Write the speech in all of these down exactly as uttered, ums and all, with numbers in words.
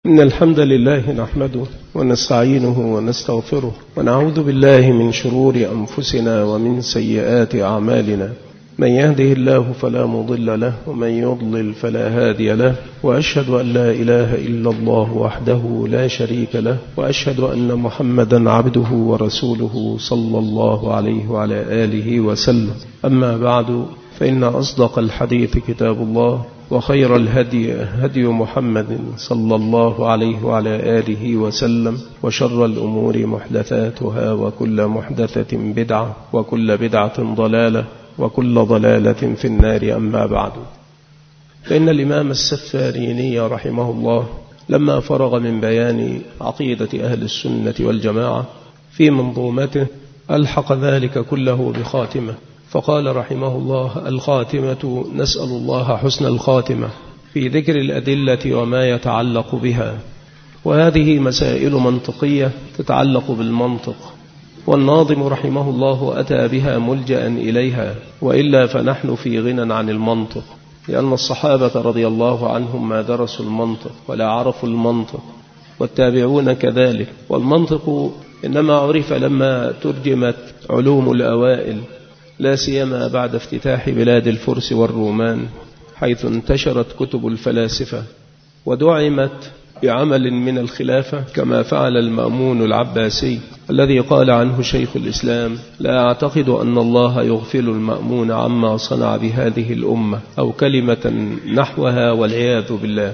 إن الحمد لله نحمده ونستعينه ونستغفره ونعوذ بالله من شرور أنفسنا ومن سيئات أعمالنا. من يهده الله فلا مضل له ومن يضلل فلا هادي له، وأشهد أن لا إله إلا الله وحده لا شريك له، وأشهد أن محمدا عبده ورسوله صلى الله عليه وعلى آله وسلم. أما بعد، فإن أصدق الحديث كتاب الله، وخير الهدي هدي محمد صلى الله عليه وعلى آله وسلم، وشر الأمور محدثاتها، وكل محدثة بدعة، وكل بدعة ضلالة، وكل ضلالة في النار. أما بعد، فإن الإمام السفاريني رحمه الله لما فرغ من بيان عقيدة أهل السنة والجماعة في منظومته ألحق ذلك كله بخاتمة، فقال رحمه الله: الخاتمة نسأل الله حسن الخاتمة في ذكر الأدلة وما يتعلق بها. وهذه مسائل منطقية تتعلق بالمنطق، والناظم رحمه الله أتى بها ملجأ إليها، وإلا فنحن في غنى عن المنطق، لأن الصحابة رضي الله عنهم ما درسوا المنطق ولا عرفوا المنطق، والتابعون كذلك. والمنطق إنما عرف لما ترجمت علوم الأوائل، لا سيما بعد افتتاح بلاد الفرس والرومان، حيث انتشرت كتب الفلاسفة ودعمت بعمل من الخلافة، كما فعل المأمون العباسي الذي قال عنه شيخ الإسلام: لا أعتقد أن الله يغفل المأمون عما صنع بهذه الأمة، أو كلمة نحوها، والعياذ بالله.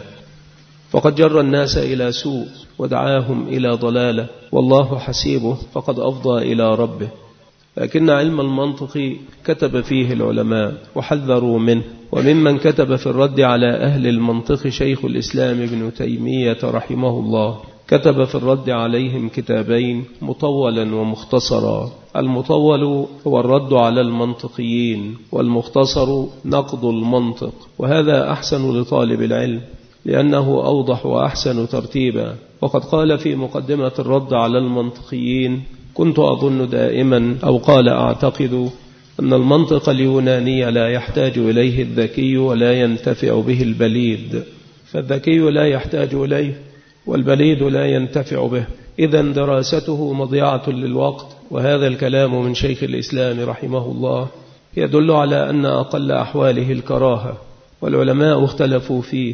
فقد جر الناس إلى سوء ودعاهم إلى ضلالة، والله حسيبه فقد أفضى إلى ربه. لكن علم المنطق كتب فيه العلماء وحذروا منه، وممن كتب في الرد على أهل المنطق شيخ الإسلام ابن تيمية رحمه الله، كتب في الرد عليهم كتابين مطولا ومختصرا. المطول هو الرد على المنطقيين، والمختصر نقض المنطق، وهذا أحسن لطالب العلم لأنه أوضح وأحسن ترتيبا. وقد قال في مقدمة الرد على المنطقيين: كنت أظن دائما، أو قال أعتقد، أن المنطق اليوناني لا يحتاج إليه الذكي ولا ينتفع به البليد، فالذكي لا يحتاج إليه والبليد لا ينتفع به، إذن دراسته مضيعة للوقت. وهذا الكلام من شيخ الإسلام رحمه الله يدل على أن أقل أحواله الكراهة، والعلماء اختلفوا فيه،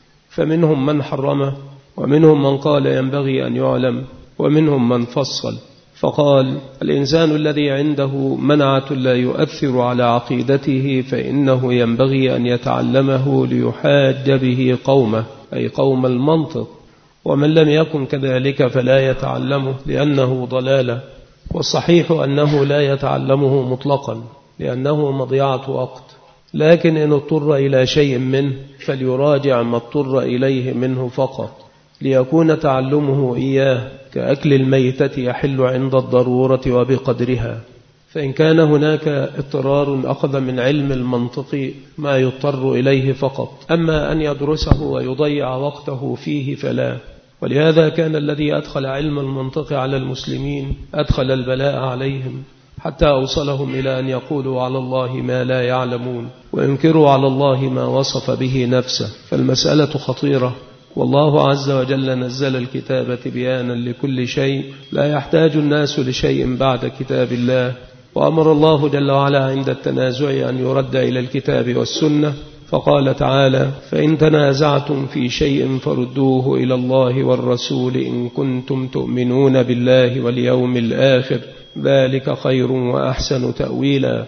فمنهم من حرمه، ومنهم من قال ينبغي أن يعلم، ومنهم من فصل فقال: الإنسان الذي عنده منعة لا يؤثر على عقيدته فإنه ينبغي أن يتعلمه ليحاج به قومه، أي قوم المنطق، ومن لم يكن كذلك فلا يتعلمه لأنه ضلالة. والصحيح أنه لا يتعلمه مطلقا لأنه مضيعة وقت، لكن إن اضطر إلى شيء منه فليراجع ما اضطر إليه منه فقط، ليكون تعلمه إياه كأكل الميتة يحل عند الضرورة وبقدرها. فإن كان هناك اضطرار أخذ من علم المنطق ما يضطر إليه فقط، أما أن يدرسه ويضيع وقته فيه فلا. ولهذا كان الذي أدخل علم المنطق على المسلمين أدخل البلاء عليهم، حتى أوصلهم إلى أن يقولوا على الله ما لا يعلمون، وينكروا على الله ما وصف به نفسه. فالمسألة خطيرة، والله عز وجل نزل الكتاب بيانا لكل شيء، لا يحتاج الناس لشيء بعد كتاب الله. وأمر الله جل وعلا عند التنازع أن يرد إلى الكتاب والسنة، فقال تعالى: فإن تنازعتم في شيء فردوه إلى الله والرسول إن كنتم تؤمنون بالله واليوم الآخر، ذلك خير وأحسن تأويلا.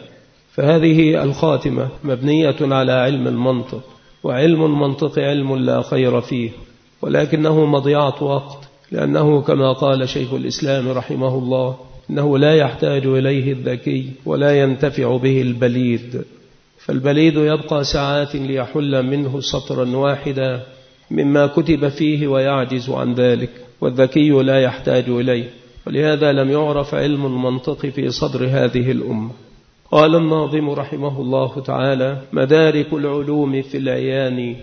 فهذه الخاتمة مبنية على علم المنطق، وعلم المنطق علم لا خير فيه، ولكنه مضيعة وقت، لأنه كما قال شيخ الإسلام رحمه الله: إنه لا يحتاج إليه الذكي ولا ينتفع به البليد، فالبليد يبقى ساعات ليحل منه سطرا واحدا مما كتب فيه ويعجز عن ذلك، والذكي لا يحتاج إليه. ولهذا لم يعرف علم المنطق في صدر هذه الأمة. قال الناظم رحمه الله تعالى: مدارك العلوم في العيان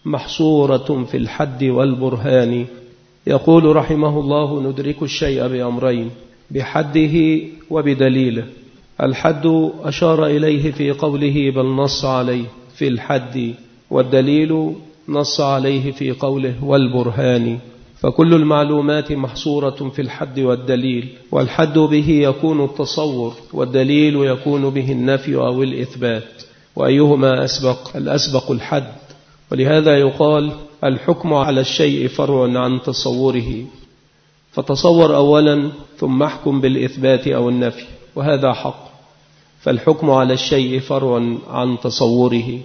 محصورة في الحد والبرهان. يقول رحمه الله: ندرك الشيء بأمرين، بحده وبدليله. الحد أشار إليه في قوله بل نص عليه في الحد، والدليل نص عليه في قوله والبرهان. فكل المعلومات محصورة في الحد والدليل، والحد به يكون التصور، والدليل يكون به النفي أو الإثبات، وأيهما أسبق؟ الأسبق الحد. ولهذا يقال الحكم على الشيء فرع عن تصوره، فتصور أولا ثم احكم بالإثبات أو النفي، وهذا حق. فالحكم على الشيء فرع عن تصوره.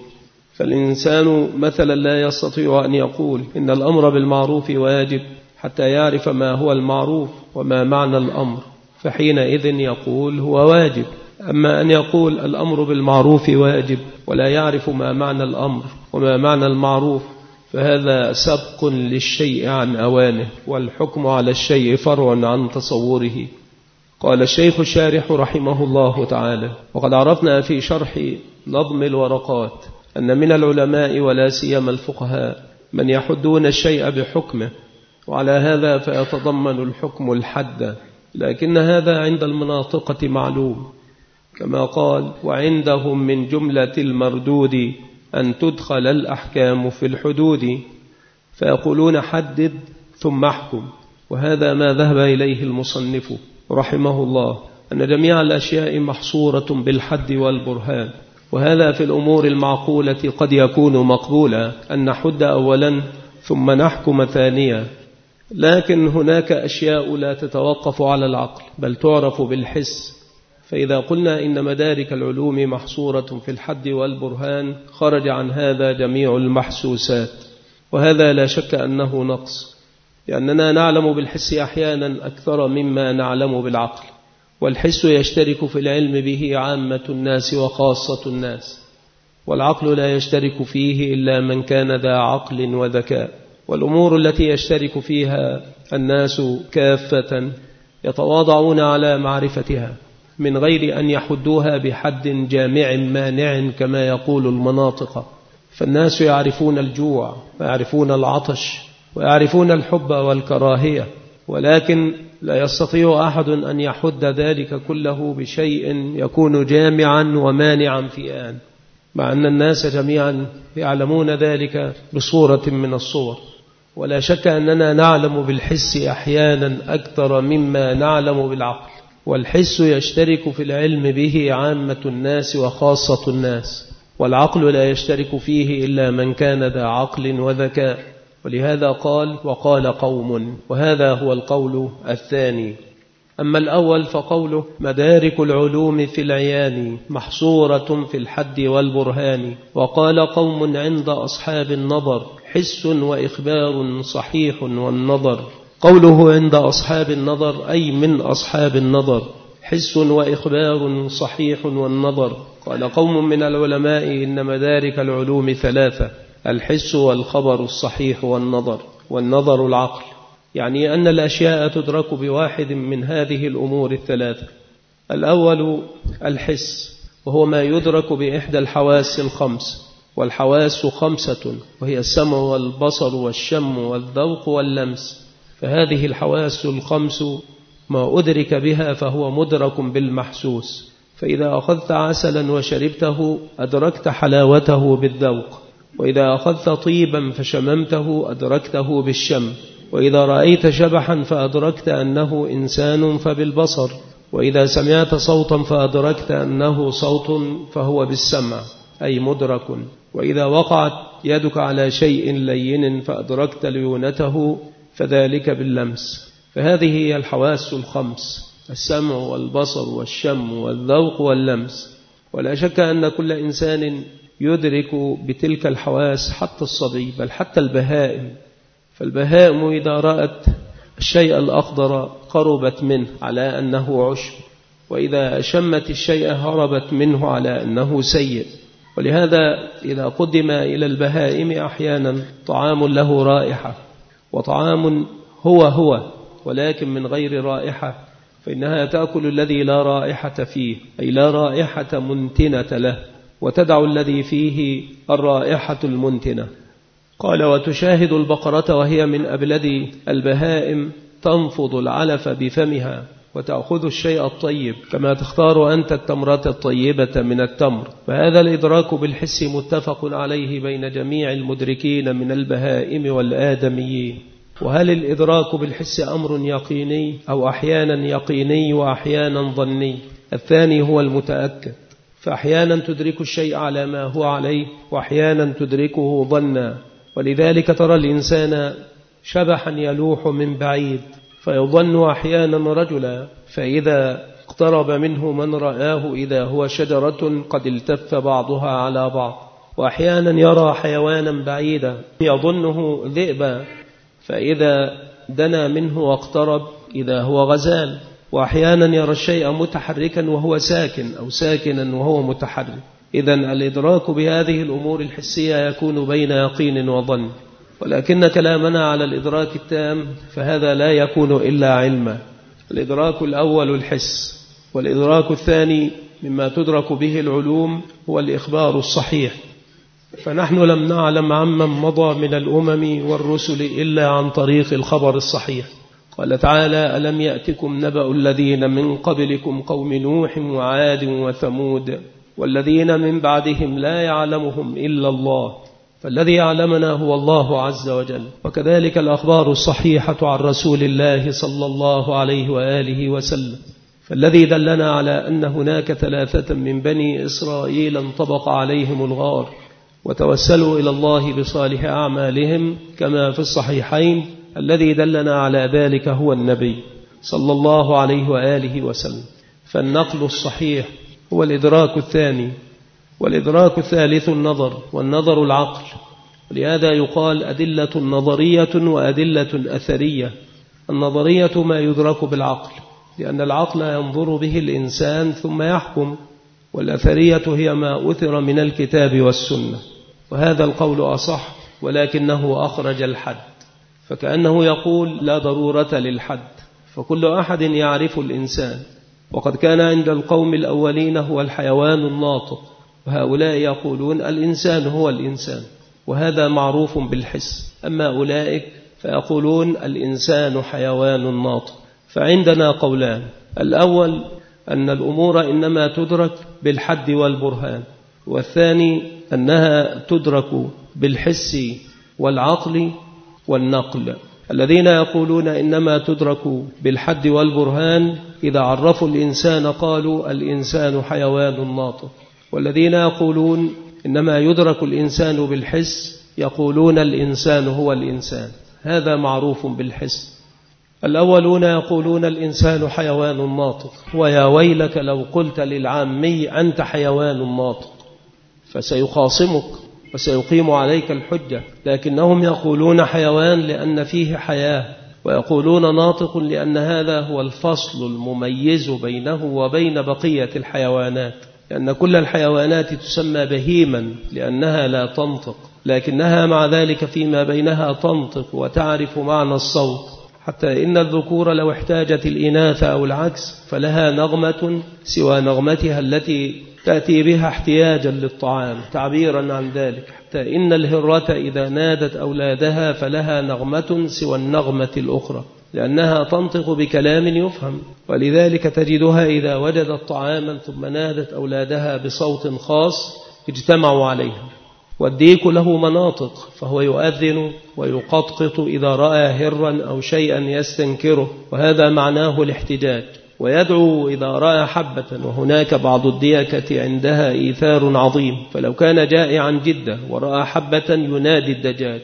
فالإنسان مثلا لا يستطيع أن يقول إن الأمر بالمعروف واجب حتى يعرف ما هو المعروف وما معنى الأمر، فحينئذ يقول هو واجب. أما أن يقول الأمر بالمعروف واجب ولا يعرف ما معنى الأمر وما معنى المعروف، فهذا سبق للشيء عن أوانه، والحكم على الشيء فرع عن تصوره. قال الشيخ الشارح رحمه الله تعالى: وقد عرفنا في شرح نظم الورقات أن من العلماء ولا سيما الفقهاء من يحدون الشيء بحكمه، وعلى هذا فيتضمن الحكم الحد، لكن هذا عند المناطقة معلوم، كما قال: وعندهم من جملة المردود أن تدخل الأحكام في الحدود، فيقولون حدد ثم احكم. وهذا ما ذهب إليه المصنف رحمه الله، أن جميع الأشياء محصورة بالحد والبرهان، وهذا في الأمور المعقولة قد يكون مقبولا، أن نحد أولا ثم نحكم ثانيا. لكن هناك أشياء لا تتوقف على العقل بل تعرف بالحس، فإذا قلنا إن مدارك العلوم محصورة في الحد والبرهان خرج عن هذا جميع المحسوسات، وهذا لا شك أنه نقص، لأننا نعلم بالحس أحيانا أكثر مما نعلم بالعقل، والحس يشترك في العلم به عامة الناس وخاصة الناس، والعقل لا يشترك فيه إلا من كان ذا عقل وذكاء. والأمور التي يشترك فيها الناس كافة يتواضعون على معرفتها من غير أن يحدوها بحد جامع مانع كما يقول المناطق. فالناس يعرفون الجوع ويعرفون العطش ويعرفون الحب والكراهية، ولكن لا يستطيع أحد أن يحد ذلك كله بشيء يكون جامعا ومانعا في آن، مع أن الناس جميعا يعلمون ذلك بصورة من الصور. ولا شك أننا نعلم بالحس أحيانا أكثر مما نعلم بالعقل، والحس يشترك في العلم به عامة الناس وخاصة الناس، والعقل لا يشترك فيه إلا من كان ذا عقل وذكاء. ولهذا قال: وقال قوم، وهذا هو القول الثاني. أما الأول فقوله: مدارك العلوم في العيان محصورة في الحد والبرهان، وقال قوم عند أصحاب النظر حس وإخبار صحيح والنظر. قوله عند أصحاب النظر أي من أصحاب النظر، حس وإخبار صحيح والنظر. قال قوم من العلماء إن مدارك العلوم ثلاثة: الحس والخبر الصحيح والنظر، والنظر العقل، يعني أن الأشياء تدرك بواحد من هذه الأمور الثلاثة. الأول الحس، وهو ما يدرك بإحدى الحواس الخمس، والحواس خمسة، وهي السمع والبصر والشم والذوق واللمس. فهذه الحواس الخمس ما أدرك بها فهو مدرك بالمحسوس. فإذا أخذت عسلا وشربته أدركت حلاوته بالذوق، وإذا أخذت طيبا فشممته أدركته بالشم، وإذا رأيت شبحا فأدركت أنه إنسان فبالبصر، وإذا سمعت صوتا فأدركت أنه صوت فهو بالسمع أي مدرك، وإذا وقعت يدك على شيء لين فأدركت ليونته فذلك باللمس. فهذه هي الحواس الخمس: السمع والبصر والشم والذوق واللمس. ولا شك أن كل إنسان يدرك بتلك الحواس، حتى الصبي بل حتى البهائم. فالبهائم إذا رأت الشيء الأخضر قربت منه على أنه عشب، وإذا شمت الشيء هربت منه على أنه سيء. ولهذا إذا قدم إلى البهائم أحيانا طعام له رائحة، وطعام هو هو ولكن من غير رائحة، فإنها تأكل الذي لا رائحة فيه، أي لا رائحة منتنة له، وتدع الذي فيه الرائحة المنتنة. قال: وتشاهد البقرة وهي من أبلد البهائم تنفض العلف بفمها وتأخذ الشيء الطيب كما تختار أنت التمرة الطيبة من التمر. فهذا الإدراك بالحس متفق عليه بين جميع المدركين من البهائم والآدميين. وهل الإدراك بالحس أمر يقيني أو أحيانا يقيني وأحيانا ظني؟ الثاني هو المتأكد، فأحيانا تدرك الشيء على ما هو عليه وأحيانا تدركه ظنا، ولذلك ترى الإنسان شبحا يلوح من بعيد فيظن أحيانا رجلا، فإذا اقترب منه من رآه إذا هو شجرة قد التف بعضها على بعض، وأحيانا يرى حيوانا بعيدا يظنه ذئبا، فإذا دنا منه واقترب إذا هو غزال، وأحيانا يرى الشيء متحركا وهو ساكن أو ساكنا وهو متحرك. إذن الإدراك بهذه الأمور الحسية يكون بين يقين وظن، ولكن كلامنا على الإدراك التام فهذا لا يكون إلا علما. الإدراك الأول الحس، والإدراك الثاني مما تدرك به العلوم هو الإخبار الصحيح، فنحن لم نعلم عمن مضى من الأمم والرسل إلا عن طريق الخبر الصحيح. قال تعالى: ألم يأتكم نبأ الذين من قبلكم قوم نوح وعاد وثمود والذين من بعدهم لا يعلمهم إلا الله، فالذي يعلمنا هو الله عز وجل. وكذلك الأخبار الصحيحة عن رسول الله صلى الله عليه وآله وسلم، فالذي دلنا على أن هناك ثلاثة من بني إسرائيل انطبق عليهم الغار وتوسلوا إلى الله بصالح أعمالهم كما في الصحيحين، الذي دلنا على ذلك هو النبي صلى الله عليه وآله وسلم. فالنقل الصحيح هو الإدراك الثاني، والإدراك الثالث النظر، والنظر العقل. ولهذا يقال أدلة نظرية وأدلة أثرية. النظرية ما يدرك بالعقل، لأن العقل ينظر به الإنسان ثم يحكم، والأثرية هي ما أثر من الكتاب والسنة، وهذا القول أصح، ولكنه أخرج الحد، فكأنه يقول لا ضرورة للحد، فكل أحد يعرف الإنسان. وقد كان عند القوم الأولين هو الحيوان الناطق، وهؤلاء يقولون الإنسان هو الإنسان، وهذا معروف بالحس. أما أولئك فيقولون الإنسان حيوان ناطق. فعندنا قولان: الأول أن الأمور إنما تدرك بالحد والبرهان، والثاني أنها تدرك بالحس والعقل والنقل. الذين يقولون إنما تدرك بالحد والبرهان إذا عرفوا الإنسان قالوا الإنسان حيوان ناطق، والذين يقولون إنما يدرك الإنسان بالحس يقولون الإنسان هو الإنسان. هذا معروف بالحس. الأولون يقولون الإنسان حيوان ناطق، ويا ويلك لو قلت للعامي أنت حيوان ناطق فسيخاصمك وسيقيم عليك الحجة، لكنهم يقولون حيوان لأن فيه حياة، ويقولون ناطق لأن هذا هو الفصل المميز بينه وبين بقية الحيوانات، لأن كل الحيوانات تسمى بهيما لأنها لا تنطق، لكنها مع ذلك فيما بينها تنطق وتعرف معنى الصوت، حتى إن الذكور لو احتاجت الإناث أو العكس فلها نغمة سوى نغمتها التي تأتي بها احتياجا للطعام تعبيرا عن ذلك، حتى إن الهرة إذا نادت أولادها فلها نغمة سوى النغمة الأخرى لأنها تنطق بكلام يفهم، ولذلك تجدها إذا وجدت طعاما ثم نادت أولادها بصوت خاص اجتمعوا عليها. والديك له مناطق، فهو يؤذن ويقطقط إذا رأى هرا أو شيئا يستنكره، وهذا معناه الاحتجاج، ويدعو إذا رأى حبة، وهناك بعض الديكة عندها إيثار عظيم، فلو كان جائعا جدا ورأى حبة ينادي الدجاج،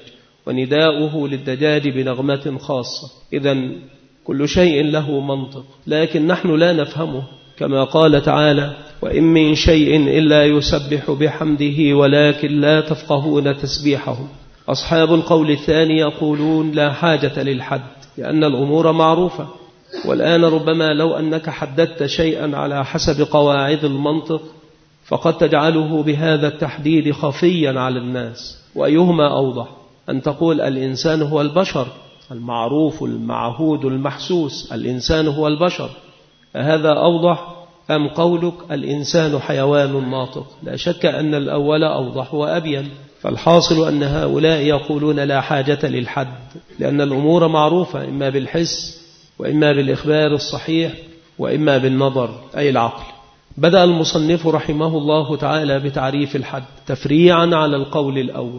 ونداؤه للدجاج بنغمة خاصة. إذن كل شيء له منطق، لكن نحن لا نفهمه، كما قال تعالى: وإن من شيء إلا يسبح بحمده ولكن لا تفقهون تسبيحهم. أصحاب القول الثاني يقولون لا حاجة للحد لأن الأمور معروفة. والآن ربما لو أنك حددت شيئا على حسب قواعد المنطق فقد تجعله بهذا التحديد خفيا على الناس. وأيهما أوضح، أن تقول الإنسان هو البشر المعروف المعهود المحسوس، الإنسان هو البشر، هذا أوضح، أم قولك الإنسان حيوان ناطق؟ لا شك أن الأول أوضح وأبين. فالحاصل أن هؤلاء يقولون لا حاجة للحد لأن الأمور معروفة إما بالحس وإما بالإخبار الصحيح وإما بالنظر أي العقل. بدأ المصنف رحمه الله تعالى بتعريف الحد تفريعا على القول الأول.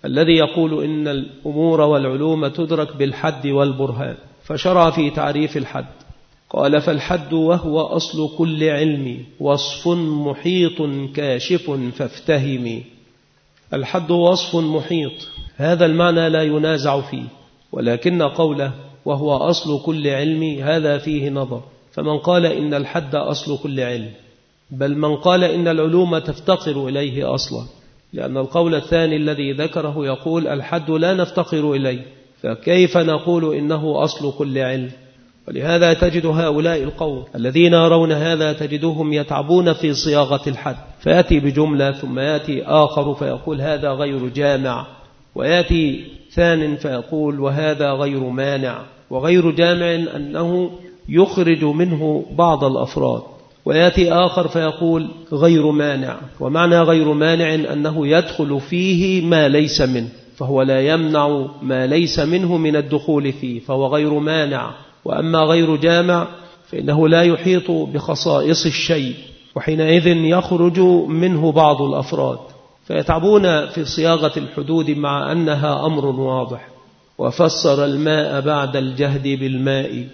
الذي يقول إن الأمور والعلوم تدرك بالحد والبرهان، فشرع في تعريف الحد قال: فالحد وهو أصل كل علم وصف محيط كاشف فافتهمي. الحد وصف محيط، هذا المعنى لا ينازع فيه، ولكن قوله وهو أصل كل علم هذا فيه نظر. فمن قال إن الحد أصل كل علم، بل من قال إن العلوم تفتقر إليه أصلا، لأن القول الثاني الذي ذكره يقول الحد لا نفتقر إليه، فكيف نقول إنه أصل كل علم؟ ولهذا تجد هؤلاء القوم الذين يرون هذا تجدهم يتعبون في صياغة الحد، فيأتي بجملة ثم يأتي آخر فيقول هذا غير جامع، ويأتي ثان فيقول وهذا غير مانع. وغير جامع أنه يخرج منه بعض الأفراد، ويأتي آخر فيقول غير مانع، ومعنى غير مانع أنه يدخل فيه ما ليس منه، فهو لا يمنع ما ليس منه من الدخول فيه، فهو غير مانع. وأما غير جامع فإنه لا يحيط بخصائص الشيء، وحينئذ يخرج منه بعض الأفراد، فيتعبون في صياغة الحدود مع أنها أمر واضح. وفسر الماء بعد الجهد بالماء.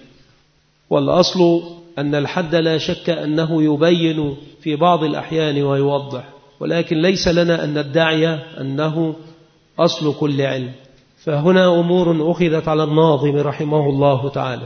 والأصل أن الحد لا شك أنه يبين في بعض الأحيان ويوضح، ولكن ليس لنا أن ندعي أنه أصل كل علم. فهنا أمور أخذت على الناظم رحمه الله تعالى،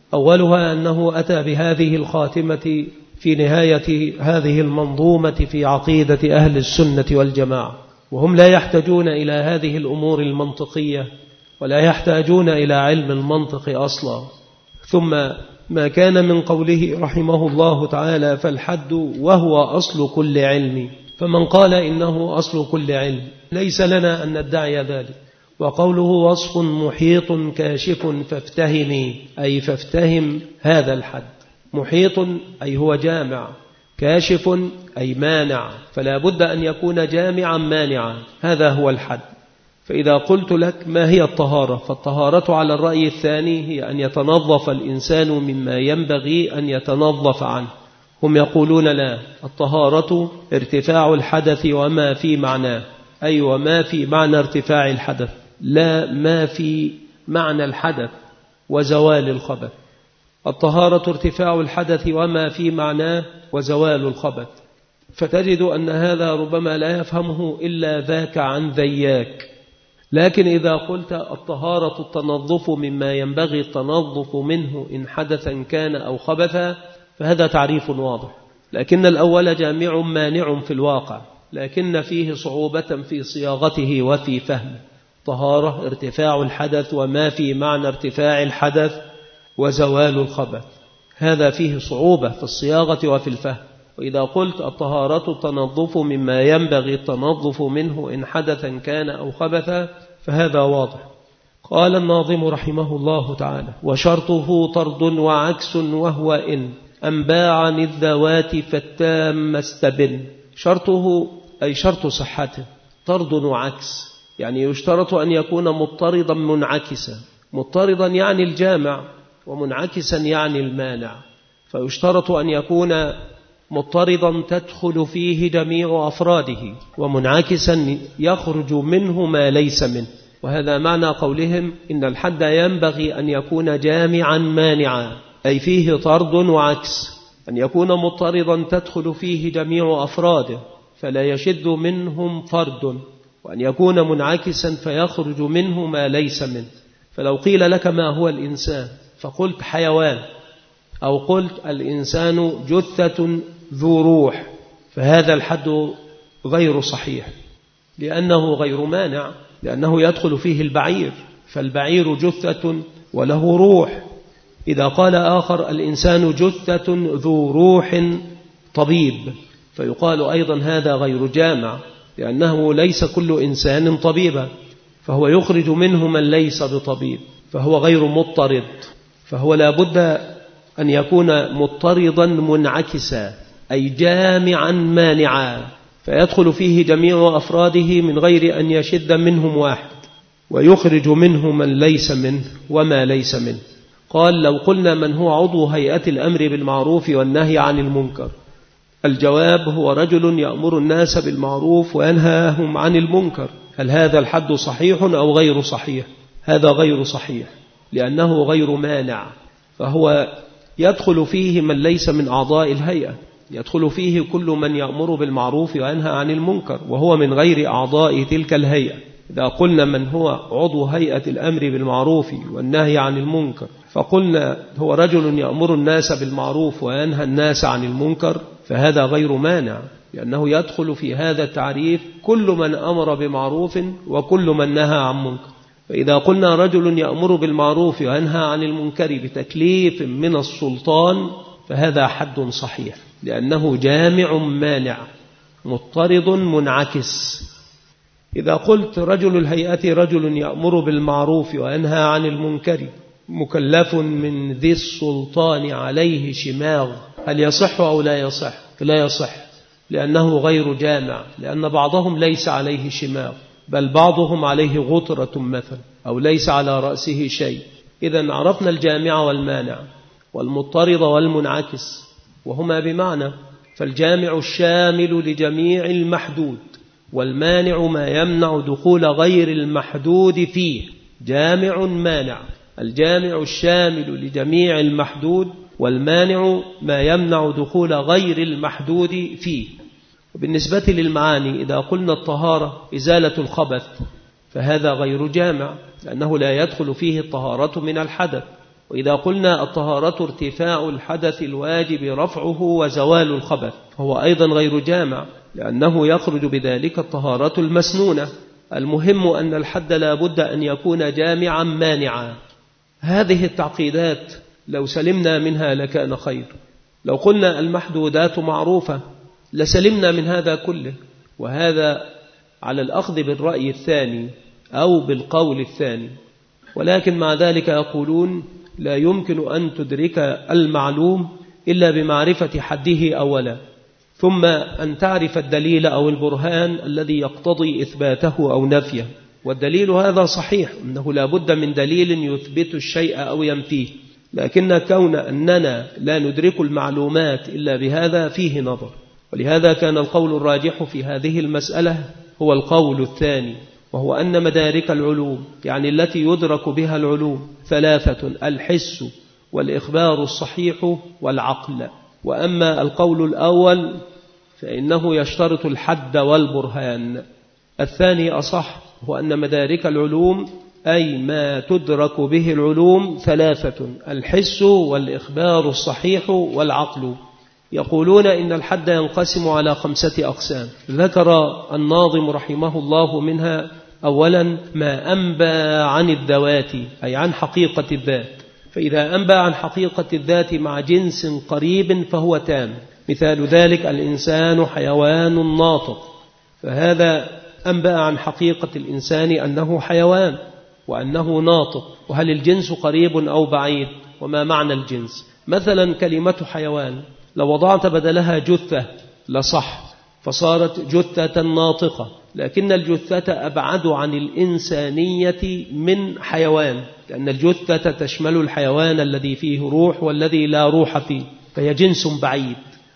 أولها أنه أتى بهذه الخاتمة في نهاية هذه المنظومة في عقيدة أهل السنة والجماعة، وهم لا يحتاجون إلى هذه الأمور المنطقية ولا يحتاجون إلى علم المنطق أصلا. ثم ما كان من قوله رحمه الله تعالى فالحد وهو أصل كل علم، فمن قال إنه أصل كل علم ليس لنا أن ندعي ذلك. وقوله وصف محيط كاشف فافتهمي، أي فافتهم هذا الحد. محيط أي هو جامع، كاشف أي مانع، فلا بد أن يكون جامعا مانعا، هذا هو الحد. فإذا قلت لك ما هي الطهارة، فالطهارة على الرأي الثاني هي أن يتنظف الإنسان مما ينبغي أن يتنظف عنه. هم يقولون لا، الطهارة ارتفاع الحدث وما في معناه، أي وما في معنى ارتفاع الحدث، لا ما في معنى الحدث وزوال الخبث. الطهارة ارتفاع الحدث وما في معناه وزوال الخبث. فتجد أن هذا ربما لا يفهمه إلا ذاك عن ذياك. لكن إذا قلت الطهارة التنظف مما ينبغي التنظف منه إن حدثا كان أو خبثا، فهذا تعريف واضح. لكن الأول جامع مانع في الواقع، لكن فيه صعوبة في صياغته وفي فهمه. طهارة ارتفاع الحدث وما في معنى ارتفاع الحدث وزوال الخبث، هذا فيه صعوبة في الصياغة وفي الفهم. وإذا قلت الطهارة التنظف مما ينبغي التنظف منه إن حدثا كان أو خبثا، فهذا واضح. قال الناظم رحمه الله تعالى وشرطه طرد وعكس وهو إن أنباع عن الذوات فالتام استبن. شرطه أي شرط صحته، طرد وعكس، يعني يشترط أن يكون مضطردا منعكسا. مضطردا يعني الجامع، ومنعكسا يعني المانع. فيشترط أن يكون مضطردا تدخل فيه جميع أفراده، ومنعكسا يخرج منه ما ليس منه. وهذا معنى قولهم إن الحد ينبغي أن يكون جامعا مانعا، أي فيه طرد وعكس، أن يكون مضطردا تدخل فيه جميع أفراده فلا يشد منهم فرد، وأن يكون منعكسا فيخرج منه ما ليس منه. فلو قيل لك ما هو الإنسان فقلت حيوان، أو قلت الإنسان جثة ذو روح، فهذا الحد غير صحيح، لأنه غير مانع، لأنه يدخل فيه البعير، فالبعير جثة وله روح. إذا قال آخر الإنسان جثة ذو روح طبيب، فيقال أيضا هذا غير جامع، لأنه ليس كل إنسان طبيبا، فهو يخرج منه من ليس بطبيب، فهو غير مضطرد. فهو لا بد أن يكون مضطردا منعكسا، أي جامعا مانعا، فيدخل فيه جميع أفراده من غير أن يشد منهم واحد، ويخرج منه من ليس منه وما ليس منه. قال لو قلنا من هو عضو هيئة الأمر بالمعروف والنهي عن المنكر، الجواب هو رجل يأمر الناس بالمعروف وينهاهم عن المنكر، هل هذا الحد صحيح أو غير صحيح؟ هذا غير صحيح، لأنه غير مانع، فهو يدخل فيه من ليس من أعضاء الهيئة، يدخل فيه كل من يأمر بالمعروف وينهى عن المنكر وهو من غير أعضاء تلك الهيئة. إذا قلنا من هو عضو هيئة الأمر بالمعروف والنهي عن المنكر فقلنا هو رجل يأمر الناس بالمعروف وينهى الناس عن المنكر، فهذا غير مانع، لأنه يدخل في هذا التعريف كل من أمر بمعروف وكل من نهى عن منكر. فإذا قلنا رجل يأمر بالمعروف وينهى عن المنكر بتكليف من السلطان فهذا حد صحيح، لأنه جامع مانع مضطرد منعكس. إذا قلت رجل الهيئة رجل يأمر بالمعروف وينهى عن المنكر مكلف من ذي السلطان عليه شماغ، هل يصح أو لا يصح؟ لا يصح، لأنه غير جامع، لأن بعضهم ليس عليه شماغ، بل بعضهم عليه غطرة مثلا، أو ليس على رأسه شيء. إذن عرفنا الجامع والمانع والمضطرد والمنعكس، وهما بمعنى، فالجامع الشامل لجميع المحدود، والمانع ما يمنع دخول غير المحدود فيه، جامع مانع. الجامع الشامل لجميع المحدود، والمانع ما يمنع دخول غير المحدود فيه. وبالنسبة للمعاني إذا قلنا الطهارة إزالة الخبث فهذا غير جامع، لأنه لا يدخل فيه الطهارة من الحدث. وإذا قلنا الطهارة ارتفاع الحدث الواجب رفعه وزوال الخبث فهو أيضا غير جامع، لأنه يخرج بذلك الطهارة المسنونة. المهم أن الحد لا بد أن يكون جامعا مانعا. هذه التعقيدات لو سلمنا منها لكان خير. لو قلنا المحدودات معروفة لسلمنا من هذا كله، وهذا على الأخذ بالرأي الثاني أو بالقول الثاني. ولكن مع ذلك يقولون لا يمكن أن تدرك المعلوم إلا بمعرفة حده أولا، ثم أن تعرف الدليل أو البرهان الذي يقتضي إثباته أو نفيه. والدليل هذا صحيح، أنه لا بد من دليل يثبت الشيء أو ينفيه، لكن كون أننا لا ندرك المعلومات إلا بهذا فيه نظر. ولهذا كان القول الراجح في هذه المسألة هو القول الثاني، وهو أن مدارك العلوم يعني التي يدرك بها العلوم ثلاثة: الحس والإخبار الصحيح والعقل. وأما القول الأول فإنه يشترط الحد والبرهان. الثاني أصح، هو أن مدارك العلوم أي ما تدرك به العلوم ثلاثة: الحس والإخبار الصحيح والعقل. يقولون إن الحد ينقسم على خمسة أقسام، ذكر الناظم رحمه الله منها أولا ما أنبى عن الذوات أي عن حقيقة الذات، فإذا أنبى عن حقيقة الذات مع جنس قريب فهو تام. مثال ذلك الإنسان حيوان ناطق، فهذا أنبى عن حقيقة الإنسان أنه حيوان وأنه ناطق. وهل الجنس قريب أو بعيد؟ وما معنى الجنس؟ مثلا كلمة حيوان لو وضعت بدلها جثة لصح، فصارت جثة ناطقة، لكن الجثة أبعد عن الإنسانية من حيوان، لأن الجثة تشمل الحيوان الذي فيه روح والذي لا روح فيه، فهي جنس بعيد،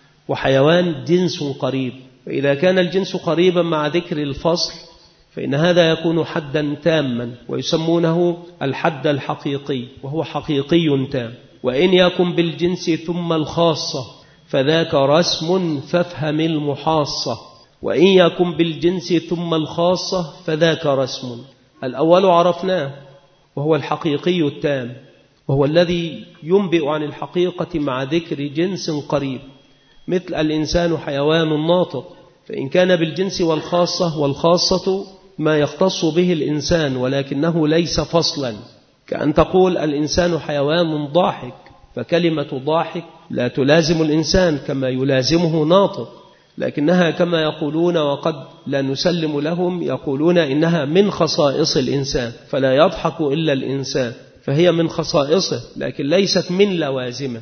وحيوان جنس قريب. فإذا كان الجنس قريبا مع ذكر الفصل فإن هذا يكون حدا تاما، ويسمونه الحد الحقيقي، وهو حقيقي تام. وإن يكن بالجنس ثم الخاصة فذاك رسم فافهم المحاصة، وإن يكن بالجنس ثم الخاصة فذاك رسم. الأول عرفناه وهو الحقيقي التام، وهو الذي ينبئ عن الحقيقة مع ذكر جنس قريب، مثل الإنسان حيوان ناطق، فإن كان بالجنس والخاصة، والخاصة ما يختص به الإنسان ولكنه ليس فصلا، كأن تقول الإنسان حيوان ضاحك، فكلمة ضاحك لا تلازم الإنسان كما يلازمه ناطق، لكنها كما يقولون وقد لا نسلم لهم، يقولون إنها من خصائص الإنسان، فلا يضحك إلا الإنسان، فهي من خصائصه لكن ليست من لوازمه.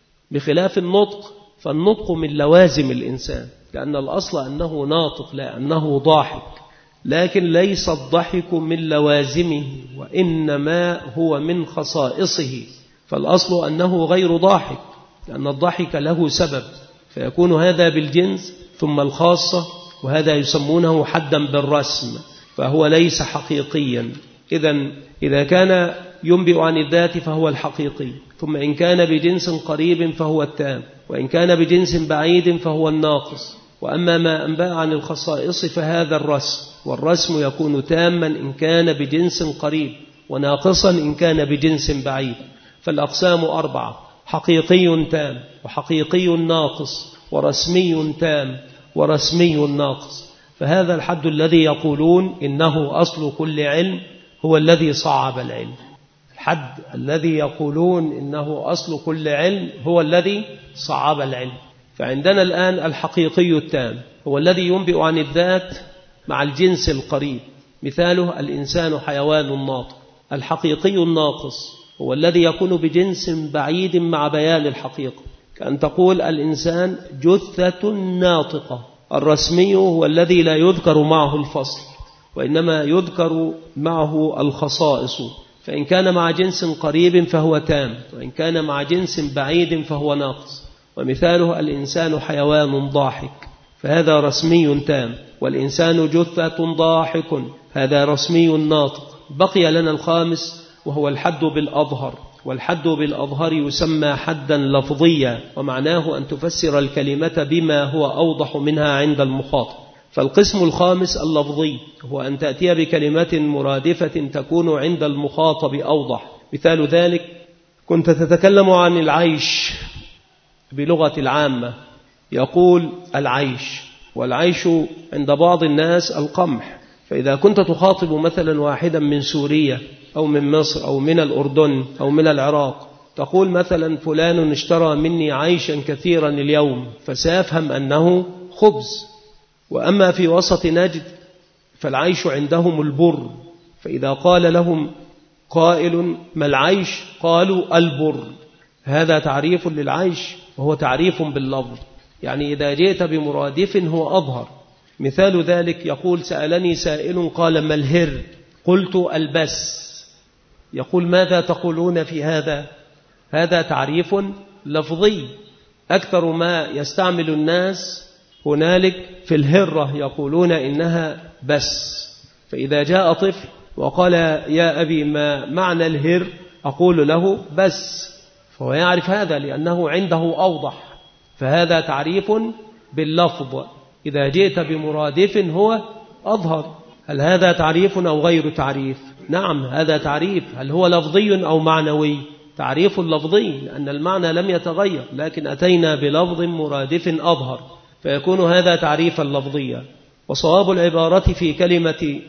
بخلاف النطق، فالنطق من لوازم الإنسان، لأن الأصل أنه ناطق لا أنه ضاحك، لكن ليس الضحك من لوازمه، وإنما هو من خصائصه. فالأصل أنه غير ضاحك، لأن الضحك له سبب، فيكون هذا بالجنس ثم الخاصة، وهذا يسمونه حدا بالرسم. فهو ليس حقيقيا. إذن إذا كان ينبئ عن الذات فهو الحقيقي، ثم إن كان بجنس قريب فهو التام، وإن كان بجنس بعيد فهو الناقص. وأما ما أنبأ عن الخصائص فهذا الرسم، والرسم يكون تاما إن كان بجنس قريب، وناقصا إن كان بجنس بعيد. فالأقسام أربعة: حقيقي تام، وحقيقي ناقص، ورسمي تام، ورسمي ناقص. فهذا الحد الذي يقولون إنه أصل كل علم هو الذي صعب العلم. الحد الذي يقولون إنه أصل كل علم هو الذي صعب العلم. فعندنا الآن الحقيقي التام هو الذي ينبئ عن الذات مع الجنس القريب، مثاله الإنسان حيوان ناطق. الحقيقي الناقص هو الذي يكون بجنس بعيد مع بيان الحقيقة، كأن تقول الإنسان جثة ناطقة. الرسمي هو الذي لا يذكر معه الفصل، وإنما يذكر معه الخصائص، فإن كان مع جنس قريب فهو تام، وإن كان مع جنس بعيد فهو ناقص. ومثاله الإنسان حيوان ضاحك، فهذا رسمي تام. والإنسان جثة ضاحك، هذا رسمي ناطق. بقي لنا الخامس وهو الحد بالأظهر. والحد بالأظهر يسمى حدا لفظيا، ومعناه أن تفسر الكلمة بما هو أوضح منها عند المخاطب. فالقسم الخامس اللفظي هو أن تأتي بكلمة مرادفة تكون عند المخاطب أوضح. مثال ذلك: كنت تتكلم عن العيش بلغة العامة، يقول العيش، والعيش عند بعض الناس القمح. فإذا كنت تخاطب مثلا واحدا من سوريا أو من مصر أو من الأردن أو من العراق، تقول مثلا فلان اشترى مني عيشا كثيرا اليوم، فسيفهم أنه خبز. وأما في وسط نجد فالعيش عندهم البر، فإذا قال لهم قائل ما العيش؟ قالوا البر. هذا تعريف للعيش وهو تعريف باللفظ، يعني إذا جئت بمرادف هو أظهر. مثال ذلك: يقول سألني سائل قال ما الهر؟ قلت البس. يقول ماذا تقولون في هذا؟ هذا تعريف لفظي. أكثر ما يستعمل الناس هنالك في الهرة يقولون إنها بس. فإذا جاء طفل وقال يا أبي ما معنى الهر؟ أقول له بس، فهو يعرف هذا لأنه عنده أوضح. فهذا تعريف باللفظ. إذا جئت بمرادف هو أظهر. هل هذا تعريف أو غير تعريف؟ نعم هذا تعريف. هل هو لفظي أو معنوي؟ تعريف لفظي، لأن المعنى لم يتغير، لكن أتينا بلفظ مرادف أظهر، فيكون هذا تعريفا لفظيا. وصواب العبارة في كلمة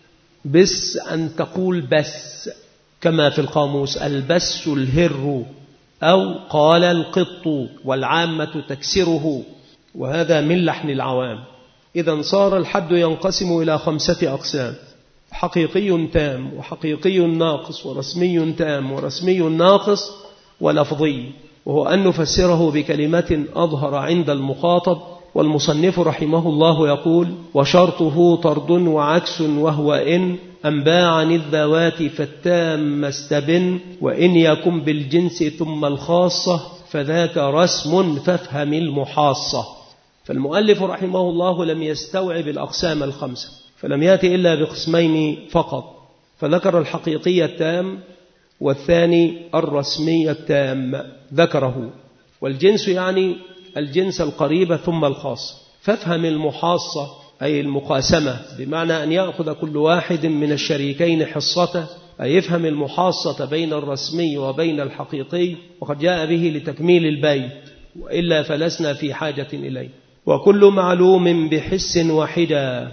بس أن تقول بس، كما في القاموس البس الهر، أو قال القط، والعامة تكسره، وهذا من لحن العوام. إذن صار الحد ينقسم إلى خمسة أقسام: حقيقي تام، وحقيقي ناقص، ورسمي تام، ورسمي ناقص، ولفظي، وهو أن نفسره بكلمة أظهر عند المخاطب. والمصنف رحمه الله يقول: وشرطه طرد وعكس، وهو إن أنباع عن الذوات فالتام استبن، وإن يكن بالجنس ثم الخاصة فذاك رسم فافهم المحاصة. فالمؤلف رحمه الله لم يستوعب الأقسام الخمسة، فلم يأتي إلا بقسمين فقط، فذكر الحقيقي التام والثاني الرسمي التام ذكره. والجنس يعني الجنس القريب ثم الخاص. فافهم المحاصة أي المقاسمة، بمعنى أن يأخذ كل واحد من الشريكين حصته، أي يفهم المحاصة بين الرسمي وبين الحقيقي، وقد جاء به لتكميل البيت، وإلا فلسنا في حاجة إليه. وكل معلوم بحس وحدا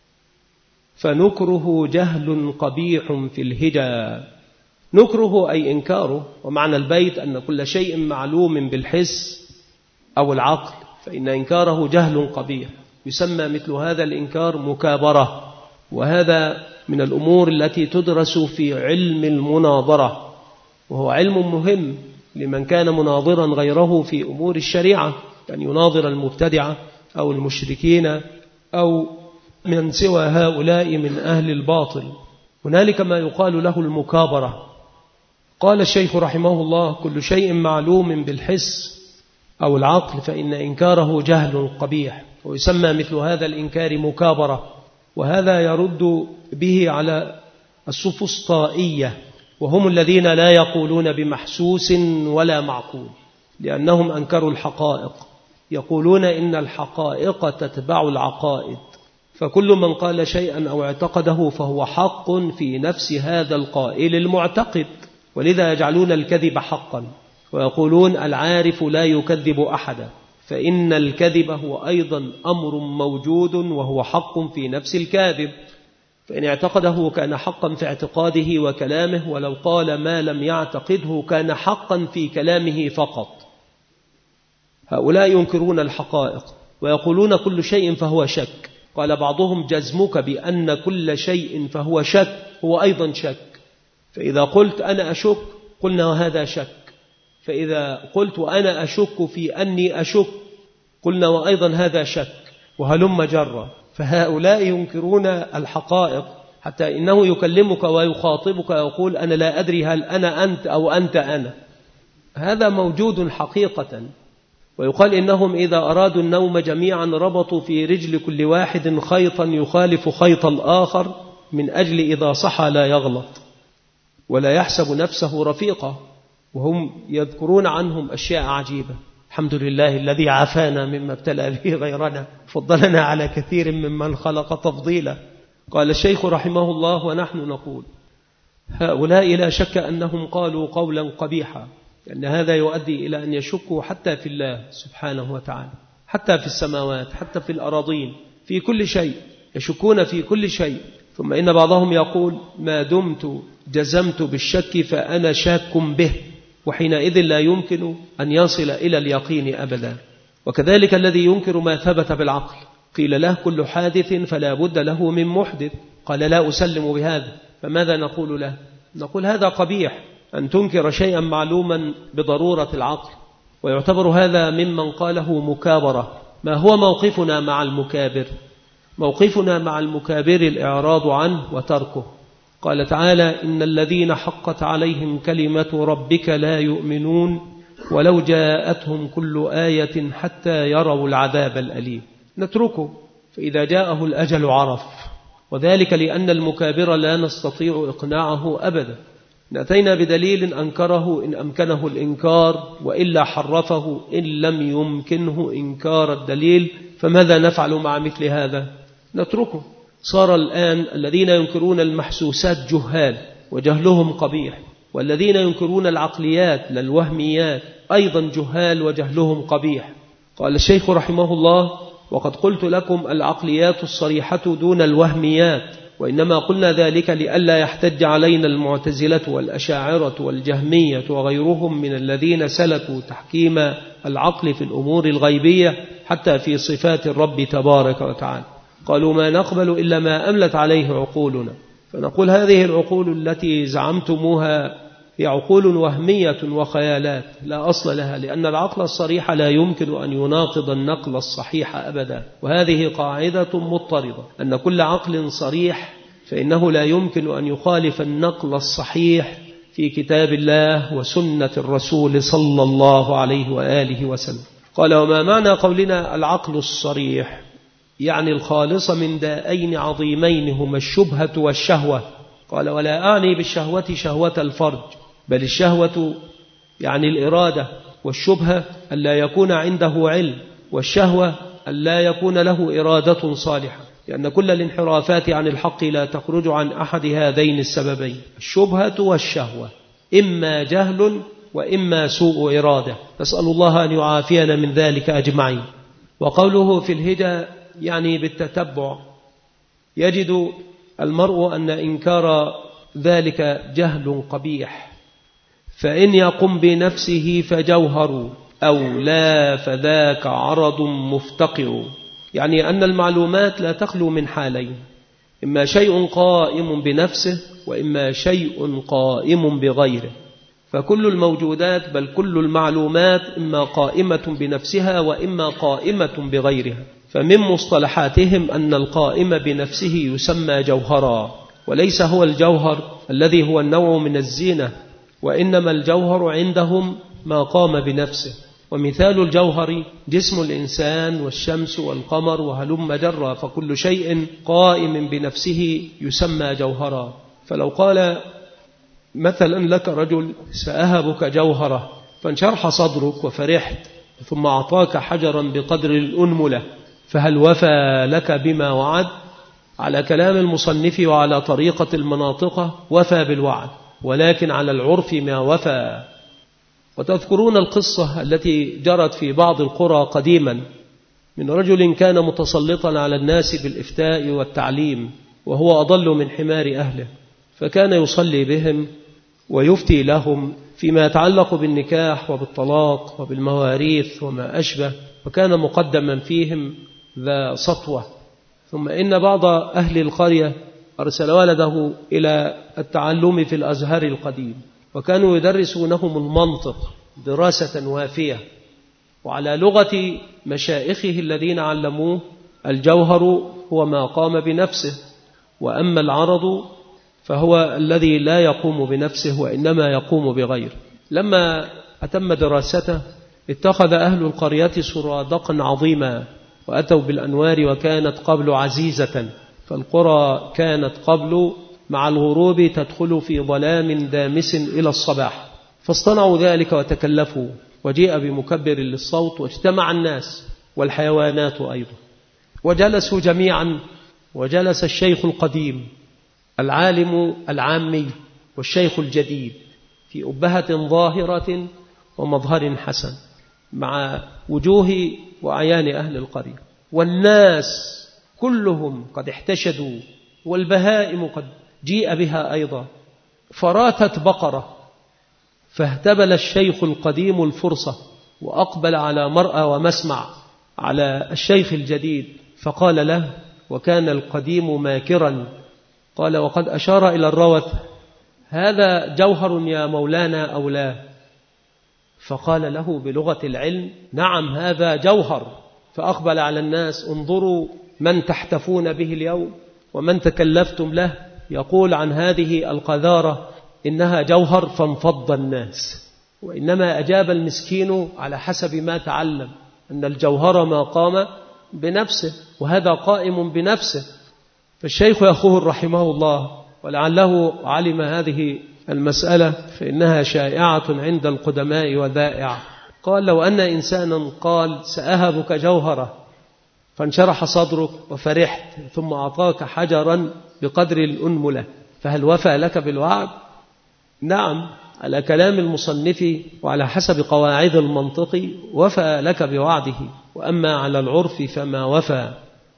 فنكره جهل قبيح في الهجا. نكره أي إنكاره. ومعنى البيت أن كل شيء معلوم بالحس أو العقل فإن إنكاره جهل قبيح. يسمى مثل هذا الإنكار مكابرة، وهذا من الأمور التي تدرس في علم المناظرة، وهو علم مهم لمن كان مناظرا غيره في أمور الشريعة، يعني يناظر المبتدعة أو المشركين أو من سوى هؤلاء من أهل الباطل. هنالك ما يقال له المكابرة. قال الشيخ رحمه الله: كل شيء معلوم بالحس أو العقل فإن إنكاره جهل قبيح، ويسمى مثل هذا الإنكار مكابرة. وهذا يرد به على السفسطائية، وهم الذين لا يقولون بمحسوس ولا معقول، لأنهم أنكروا الحقائق، يقولون إن الحقائق تتبع العقائد، فكل من قال شيئا أو اعتقده فهو حق في نفس هذا القائل المعتقد، ولذا يجعلون الكذب حقا، ويقولون العارف لا يكذب أحدا، فإن الكذب هو أيضا أمر موجود وهو حق في نفس الكاذب، فإن اعتقده كان حقا في اعتقاده وكلامه، ولو قال ما لم يعتقده كان حقا في كلامه فقط. هؤلاء ينكرون الحقائق ويقولون كل شيء فهو شك. قال بعضهم جزمك بأن كل شيء فهو شك هو أيضا شك، فإذا قلت أنا أشك قلنا وهذا شك، فإذا قلت وأنا أشك في أني أشك قلنا وأيضا هذا شك، وهلم جرا. فهؤلاء ينكرون الحقائق، حتى إنه يكلمك ويخاطبك ويقول أنا لا أدري هل أنا أنت أو أنت أنا. هذا موجود حقيقة. ويقال إنهم إذا أرادوا النوم جميعا ربطوا في رجل كل واحد خيطا يخالف خيط الآخر، من أجل إذا صحى لا يغلط ولا يحسب نفسه رفيقا. وهم يذكرون عنهم أشياء عجيبة. الحمد لله الذي عافانا مما ابتلى به غيرنا، فضلنا على كثير ممن خلق تفضيلا. قال الشيخ رحمه الله: ونحن نقول هؤلاء لا شك أنهم قالوا قولا قبيحا، لأن هذا يؤدي إلى أن يشكوا حتى في الله سبحانه وتعالى، حتى في السماوات، حتى في الأراضين، في كل شيء يشكون في كل شيء. ثم إن بعضهم يقول ما دمت جزمت بالشك فأنا شاك به، وحينئذ لا يمكن أن يصل إلى اليقين أبدا. وكذلك الذي ينكر ما ثبت بالعقل، قيل له كل حادث فلا بد له من محدث، قال لا أسلم بهذا، فماذا نقول له؟ نقول هذا قبيح أن تنكر شيئا معلوما بضرورة العقل، ويعتبر هذا ممن قاله مكابرة. ما هو موقفنا مع المكابر؟ موقفنا مع المكابر الإعراض عنه وتركه. قال تعالى: إن الذين حقت عليهم كلمة ربك لا يؤمنون ولو جاءتهم كل آية حتى يروا العذاب الأليم. نتركه، فإذا جاءه الأجل عرف، وذلك لأن المكابر لا نستطيع إقناعه أبدا. نأتينا بدليل أنكره إن أمكنه الإنكار، وإلا حرفه إن لم يمكنه إنكار الدليل. فماذا نفعل مع مثل هذا؟ نتركه. صار الآن الذين ينكرون المحسوسات جهال وجهلهم قبيح، والذين ينكرون العقليات للوهميات أيضا جهال وجهلهم قبيح. قال الشيخ رحمه الله: وقد قلت لكم العقليات الصريحة دون الوهميات، وإنما قلنا ذلك لئلا يحتج علينا المعتزلة والأشاعرة والجهمية وغيرهم من الذين سلكوا تحكيم العقل في الأمور الغيبية حتى في صفات الرب تبارك وتعالى. قالوا ما نقبل إلا ما أملت عليه عقولنا. فنقول هذه العقول التي زعمتموها هي عقول وهمية وخيالات لا أصل لها، لأن العقل الصريح لا يمكن أن يناقض النقل الصحيح أبدا. وهذه قاعدة مضطردة، أن كل عقل صريح فإنه لا يمكن أن يخالف النقل الصحيح في كتاب الله وسنة الرسول صلى الله عليه وآله وسلم. قال: وما معنى قولنا العقل الصريح؟ يعني الخالص من دائين عظيمين هما الشبهة والشهوة. قال: ولا أعني بالشهوة شهوة الفرج، بل الشهوة يعني الإرادة، والشبهة أن لا يكون عنده علم، والشهوة أن لا يكون له إرادة صالحة، لأن كل الانحرافات عن الحق لا تخرج عن أحد هذين السببين، الشبهة والشهوة، إما جهل وإما سوء إرادة. نسأل الله أن يعافينا من ذلك أجمعين. وقوله في الهدى يعني بالتتبع، يجد المرء أن إنكار ذلك جهل قبيح، فإن يقم بنفسه فجوهر، أو لا فذاك عرض مفتقر. يعني أن المعلومات لا تخلو من حالين: إما شيء قائم بنفسه، وإما شيء قائم بغيره. فكل الموجودات بل كل المعلومات إما قائمة بنفسها وإما قائمة بغيرها. فمن مصطلحاتهم أن القائم بنفسه يسمى جوهرا، وليس هو الجوهر الذي هو النوع من الزينة، وإنما الجوهر عندهم ما قام بنفسه. ومثال الجوهر جسم الإنسان والشمس والقمر وهلم جرا، فكل شيء قائم بنفسه يسمى جوهرا. فلو قال مثلا لك رجل سأهبك جوهرة فانشرح صدرك وفرحت ثم أعطاك حجرا بقدر الأنملة، فهل وفى لك بما وعد؟ على كلام المصنف وعلى طريقة المناطقة وفى بالوعد، ولكن على العرف ما وفى. وتذكرون القصة التي جرت في بعض القرى قديما من رجل كان متسلطا على الناس بالإفتاء والتعليم، وهو أضل من حمار أهله، فكان يصلي بهم ويفتي لهم فيما يتعلق بالنكاح وبالطلاق وبالمواريث وما أشبه، وكان مقدما فيهم ذا سطوة. ثم إن بعض أهل القرية أرسل ولده إلى التعلم في الأزهر القديم، وكانوا يدرسونهم المنطق دراسة وافية، وعلى لغة مشائخه الذين علموه الجوهر هو ما قام بنفسه، وأما العرض فهو الذي لا يقوم بنفسه وإنما يقوم بغيره. لما أتم دراسته اتخذ أهل القرية سرادقا عظيما وأتوا بالأنوار، وكانت قبل عزيزة، فالقرى كانت قبل مع الغروب تدخل في ظلام دامس إلى الصباح، فاصطنعوا ذلك وتكلفوا، وجيء بمكبر للصوت واجتمع الناس والحيوانات أيضا، وجلسوا جميعا، وجلس الشيخ القديم العالم العامي والشيخ الجديد في أبهة ظاهرة ومظهر حسن مع وجوه وعيان أهل القرية، والناس كلهم قد احتشدوا، والبهائم قد جيء بها أيضا، فراتت بقرة، فاهتبل الشيخ القديم الفرصة وأقبل على مرأى ومسمع على الشيخ الجديد، فقال له، وكان القديم ماكرا، قال: وقد أشار إلى الروث: هذا جوهر يا مولانا أو لا؟ فقال له بلغة العلم: نعم هذا جوهر. فأقبل على الناس: انظروا من تحتفون به اليوم ومن تكلفتم له، يقول عن هذه القذارة إنها جوهر، فانفض الناس. وإنما أجاب المسكين على حسب ما تعلم، أن الجوهر ما قام بنفسه، وهذا قائم بنفسه. فالشيخ يقول رحمه الله، ولعله علم هذه المسألة فإنها شائعة عند القدماء وذائعة، قال: لو أن إنسانا قال سأهبك جوهرة فانشرح صدرك وفرحت ثم أعطاك حجرا بقدر الأنملة، فهل وفى لك بالوعد؟ نعم، على كلام المصنف وعلى حسب قواعد المنطق وفى لك بوعده، وأما على العرف فما وفى.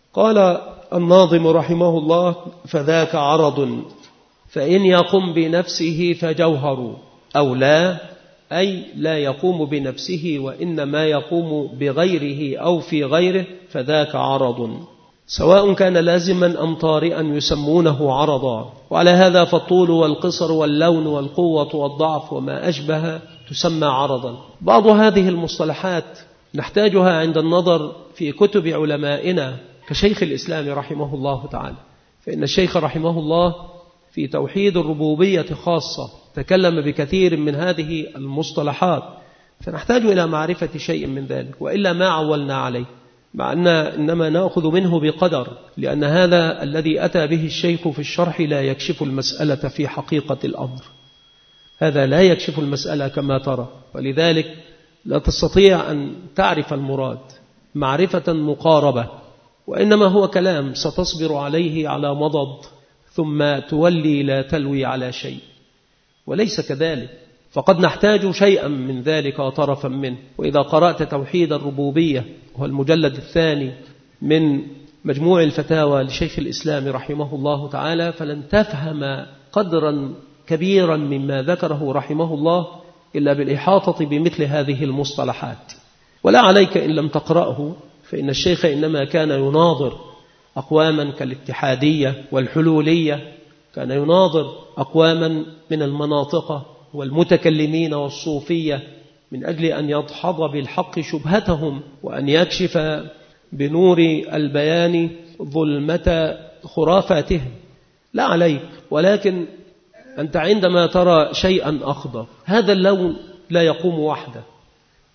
قال الناظم رحمه الله: فذاك عرض، فإن يقم بنفسه فجوهر، أو لا، أي لا يقوم بنفسه وإنما يقوم بغيره أو في غيره، فذاك عرض، سواء كان لازما أم طارئا يسمونه عرضا. وعلى هذا فالطول والقصر واللون والقوة والضعف وما أشبه تسمى عرضا. بعض هذه المصطلحات نحتاجها عند النظر في كتب علمائنا كشيخ الإسلام رحمه الله تعالى، فإن الشيخ رحمه الله في توحيد الربوبية خاصة تكلم بكثير من هذه المصطلحات، فنحتاج إلى معرفة شيء من ذلك، وإلا ما عولنا عليه، مع أن إنما نأخذ منه بقدر، لأن هذا الذي أتى به الشيخ في الشرح لا يكشف المسألة في حقيقة الأمر، هذا لا يكشف المسألة كما ترى، ولذلك لا تستطيع أن تعرف المراد معرفة مقاربة، وإنما هو كلام ستصبر عليه على مضض ثم تولي لا تلوي على شيء، وليس كذلك، فقد نحتاج شيئا من ذلك وطرفا منه. وإذا قرأت توحيد الربوبية وهو المجلد الثاني من مجموع الفتاوى لشيخ الإسلام رحمه الله تعالى، فلن تفهم قدرا كبيرا مما ذكره رحمه الله إلا بالإحاطة بمثل هذه المصطلحات. ولا عليك إن لم تقرأه، فإن الشيخ إنما كان يناظر أقواما كالاتحادية والحلولية، كان يناظر أقواما من المناطق والمتكلمين والصوفية من أجل أن يدحض بالحق شبهتهم وأن يكشف بنور البيان ظلمة خرافاتهم. لا عليك، ولكن أنت عندما ترى شيئا أخضر، هذا اللون لا يقوم وحده،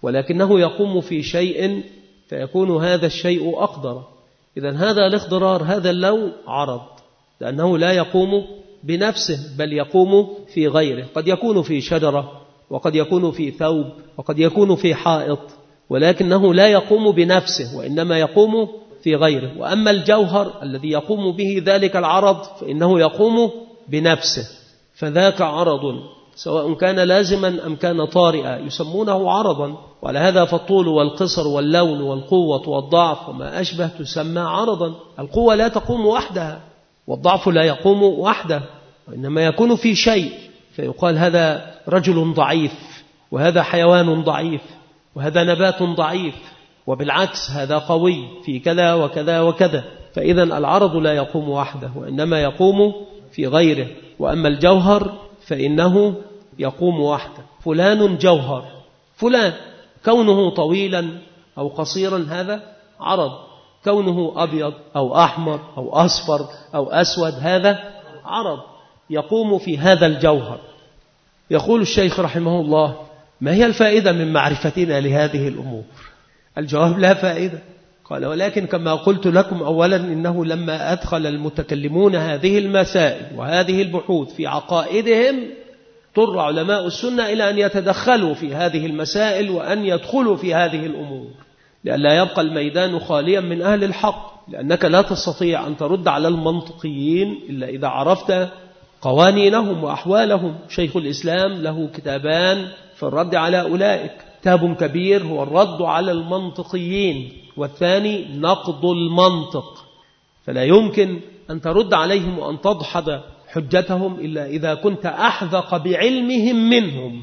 ولكنه يقوم في شيء فيكون هذا الشيء أقدر. إذن هذا الاخضرار، هذا اللون عرض، لأنه لا يقوم بنفسه بل يقوم في غيره. قد يكون في شجرة، وقد يكون في ثوب، وقد يكون في حائط، ولكنه لا يقوم بنفسه وإنما يقوم في غيره. وأما الجوهر الذي يقوم به ذلك العرض فإنه يقوم بنفسه، فذاك عرض سواء كان لازما أم كان طارئا يسمونه عرضا. وعلى هذا فالطول والقصر واللون والقوة والضعف وما أشبه تسمى عرضا. القوة لا تقوم وحدها، والضعف لا يقوم وحده، وإنما يكون في شيء فيقال هذا رجل ضعيف، وهذا حيوان ضعيف، وهذا نبات ضعيف، وبالعكس هذا قوي في كذا وكذا وكذا. فإذا العرض لا يقوم وحده وإنما يقوم في غيره. وأما الجوهر فإنه يقوم وحده. فلان جوهر، فلان كونه طويلا أو قصيرا هذا عرض، كونه أبيض أو أحمر أو أصفر أو أسود هذا عرض يقوم في هذا الجوهر. يقول الشيخ رحمه الله: ما هي الفائدة من معرفتنا لهذه الأمور؟ الجواب: لا فائدة. قال: ولكن كما قلت لكم أولا إنه لما أدخل المتكلمون هذه المسائل وهذه البحوث في عقائدهم اضطر علماء السنة إلى أن يتدخلوا في هذه المسائل وأن يدخلوا في هذه الأمور لئلا يبقى الميدان خاليا من أهل الحق، لأنك لا تستطيع أن ترد على المنطقيين إلا إذا عرفت قوانينهم وأحوالهم. شيخ الإسلام له كتابان في الرد على أولئك، كتاب كبير هو الرد على المنطقيين، والثاني نقض المنطق. فلا يمكن أن ترد عليهم وأن تدحض حجتهم إلا إذا كنت أحذق بعلمهم منهم.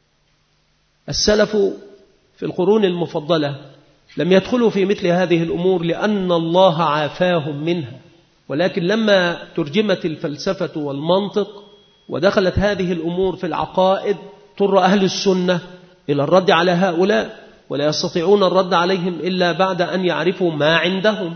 السلف في القرون المفضلة لم يدخلوا في مثل هذه الأمور لأن الله عافاهم منها، ولكن لما ترجمت الفلسفة والمنطق ودخلت هذه الأمور في العقائد اضطر أهل السنة إلى الرد على هؤلاء، ولا يستطيعون الرد عليهم إلا بعد أن يعرفوا ما عندهم.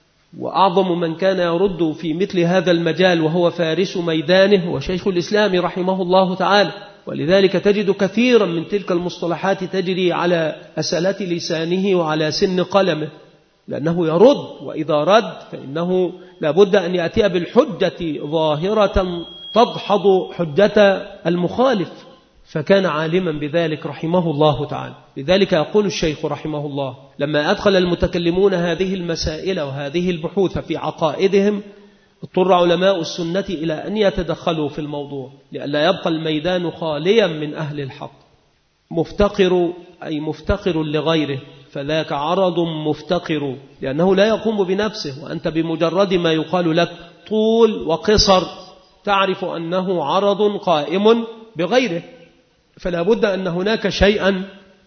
وأعظم من كان يرد في مثل هذا المجال وهو فارس ميدانه وشيخ الإسلام رحمه الله تعالى. ولذلك تجد كثيرا من تلك المصطلحات تجري على أسلات لسانه وعلى سن قلمه، لأنه يرد، وإذا رد فإنه لابد أن يأتي بالحجة ظاهرة تدحض حجة المخالف، فكان عالما بذلك رحمه الله تعالى. لذلك يقول الشيخ رحمه الله: لما أدخل المتكلمون هذه المسائل وهذه البحوث في عقائدهم اضطر علماء السنة إلى أن يتدخلوا في الموضوع لئلا يبقى الميدان خاليا من أهل الحق. مفتقر أي مفتقر لغيره، فذاك عرض مفتقر، لأنه لا يقوم بنفسه، وأنت بمجرد ما يقال لك طول وقصر تعرف أنه عرض قائم بغيره. فلا بد أن هناك شيئا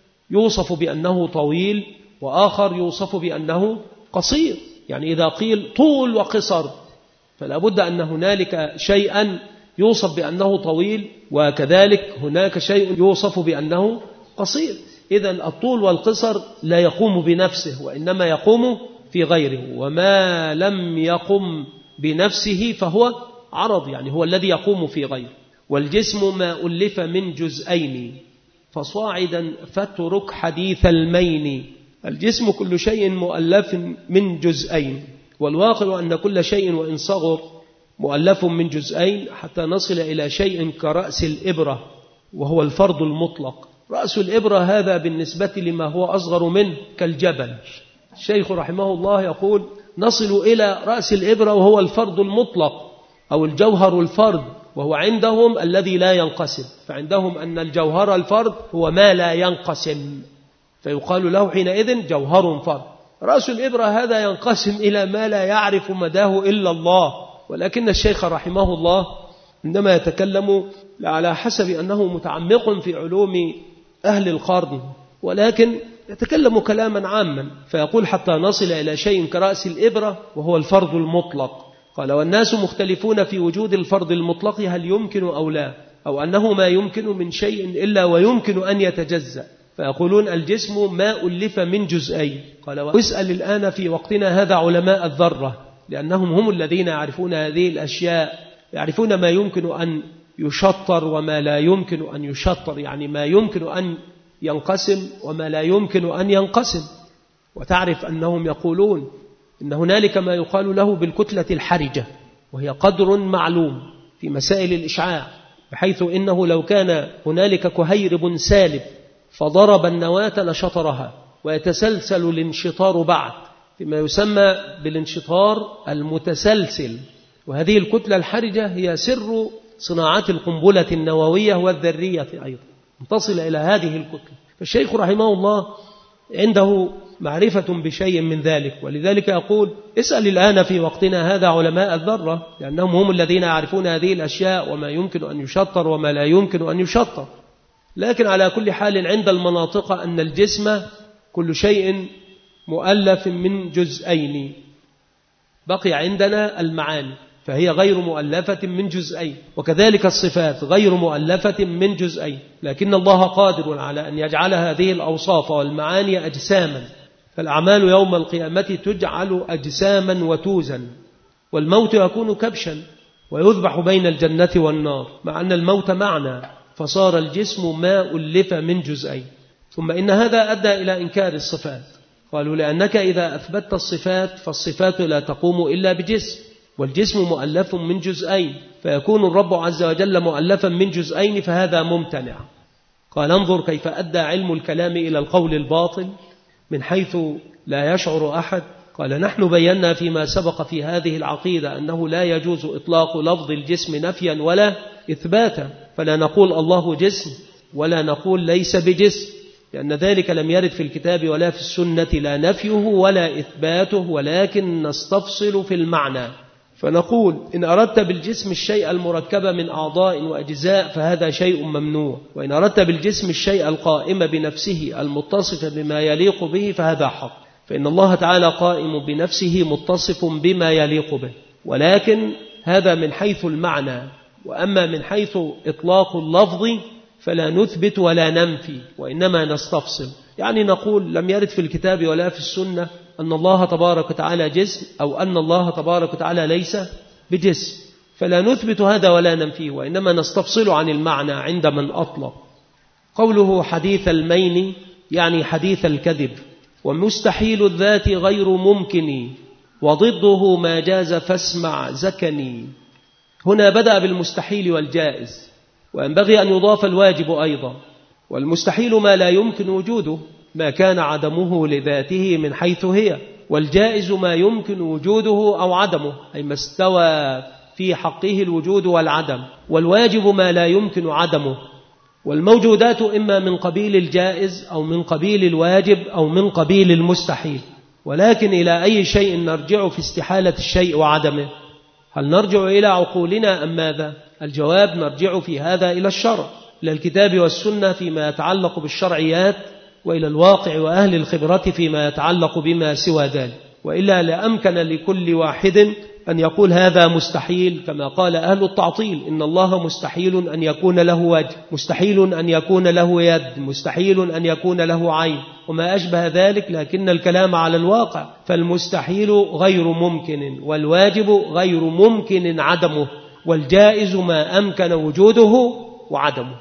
يوصف بأنه طويل وآخر يوصف بأنه قصير. يعني إذا قيل طول وقصر فلا بد أن هنالك شيئا يوصف بأنه طويل، وكذلك هناك شيء يوصف بأنه قصير. إذن الطول والقصر لا يقوم بنفسه وإنما يقوم في غيره، وما لم يقم بنفسه فهو عرض، يعني هو الذي يقوم في غيره. والجسم ما ألف من جزئين فصاعدا فاترك حديث المين. الجسم كل شيء مؤلف من جزئين، والواقع أن كل شيء وإن صغر مؤلف من جزئين حتى نصل إلى شيء كرأس الإبرة وهو الفرد المطلق. رأس الإبرة هذا بالنسبة لما هو أصغر منه كالجبل. الشيخ رحمه الله يقول: نصل إلى رأس الإبرة وهو الفرد المطلق أو الجوهر الفرد، وهو عندهم الذي لا ينقسم. فعندهم أن الجوهر الفرد هو ما لا ينقسم، فيقال له حينئذ جوهر فرد. رأس الإبرة هذا ينقسم إلى ما لا يعرف مداه إلا الله. ولكن الشيخ رحمه الله عندما يتكلم على حسب أنه متعمق في علوم أهل القرن، ولكن يتكلم كلاما عاما، فيقول: حتى نصل إلى شيء كرأس الإبرة وهو الفرد المطلق. قال: والناس مختلفون في وجود الفرد المطلق هل يمكن أو لا، أو أنه ما يمكن من شيء إلا ويمكن أن يتجزأ، فيقولون الجسم ما ألف من جزئين. قال: واسأل الآن في وقتنا هذا علماء الذرة، لأنهم هم الذين يعرفون هذه الأشياء، يعرفون ما يمكن أن يشطر وما لا يمكن أن يشطر، يعني ما يمكن أن ينقسم وما لا يمكن أن ينقسم. وتعرف أنهم يقولون إن هنالك ما يقال له بالكتلة الحرجة، وهي قدر معلوم في مسائل الإشعاع، بحيث إنه لو كان هنالك كهيرب سالب فضرب النواة لشطرها، ويتسلسل الانشطار بعد فيما يسمى بالانشطار المتسلسل. وهذه الكتلة الحرجة هي سر صناعات القنبلة النووية والذرية أيضا، تصل إلى هذه الكتلة. فالشيخ رحمه الله عنده معرفة بشيء من ذلك، ولذلك يقول اسأل الآن في وقتنا هذا علماء الذرة، لأنهم هم الذين يعرفون هذه الأشياء وما يمكن أن يشطر وما لا يمكن أن يشطر. لكن على كل حال عند المناطق أن الجسم كل شيء مؤلف من جزئين. بقي عندنا المعاني فهي غير مؤلفة من جزئين، وكذلك الصفات غير مؤلفة من جزئين، لكن الله قادر على أن يجعل هذه الأوصاف والمعاني أجساما. فالأعمال يوم القيامة تجعل أجساما وتوزن، والموت يكون كبشا ويذبح بين الجنة والنار، مع أن الموت معنى، فصار الجسم ما ألف من جزئين. ثم إن هذا أدى إلى إنكار الصفات. قالوا لأنك إذا أثبتت الصفات فالصفات لا تقوم إلا بجسم، والجسم مؤلف من جزئين، فيكون الرب عز وجل مؤلفا من جزئين، فهذا ممتنع. قال انظر كيف أدى علم الكلام إلى القول الباطل من حيث لا يشعر أحد. قال نحن بينا فيما سبق في هذه العقيدة أنه لا يجوز إطلاق لفظ الجسم نفيا ولا إثباتا، فلا نقول الله جسم ولا نقول ليس بجسم، لأن ذلك لم يرد في الكتاب ولا في السنة، لا نفيه ولا إثباته، ولكن نستفصل في المعنى. فنقول إن أردت بالجسم الشيء المركب من أعضاء وأجزاء فهذا شيء ممنوع، وإن أردت بالجسم الشيء القائم بنفسه المتصف بما يليق به فهذا حق، فإن الله تعالى قائم بنفسه متصف بما يليق به، ولكن هذا من حيث المعنى. وأما من حيث إطلاق اللفظ فلا نثبت ولا ننفي، وإنما نستفصل. يعني نقول لم يرد في الكتاب ولا في السنة أن الله تبارك وتعالى جسم، أو أن الله تبارك وتعالى ليس بجسم، فلا نثبت هذا ولا ننفيه، وإنما نستفصل عن المعنى عند من أطلق. قوله حديث المين يعني حديث الكذب. ومستحيل الذات غير ممكن، وضده ما جاز فاسمع زكني. هنا بدأ بالمستحيل والجائز، وينبغي أن يضاف الواجب أيضا. والمستحيل ما لا يمكن وجوده، ما كان عدمه لذاته من حيث هي، والجائز ما يمكن وجوده أو عدمه، أي ما استوى في حقه الوجود والعدم، والواجب ما لا يمكن عدمه. والموجودات إما من قبيل الجائز أو من قبيل الواجب أو من قبيل المستحيل. ولكن إلى أي شيء نرجع في استحالة الشيء وعدمه؟ هل نرجع إلى عقولنا أم ماذا؟ الجواب نرجع في هذا إلى الشرع، إلى الكتاب والسنة فيما يتعلق بالشرعيات، وإلى الواقع وأهل الخبرة فيما يتعلق بما سوى ذلك. وإلا لأمكن لكل واحد أن يقول هذا مستحيل، كما قال أهل التعطيل إن الله مستحيل أن يكون له وجه، مستحيل أن يكون له يد، مستحيل أن يكون له عين، وما أشبه ذلك. لكن الكلام على الواقع، فالمستحيل غير ممكن، والواجب غير ممكن عدمه، والجائز ما أمكن وجوده وعدمه.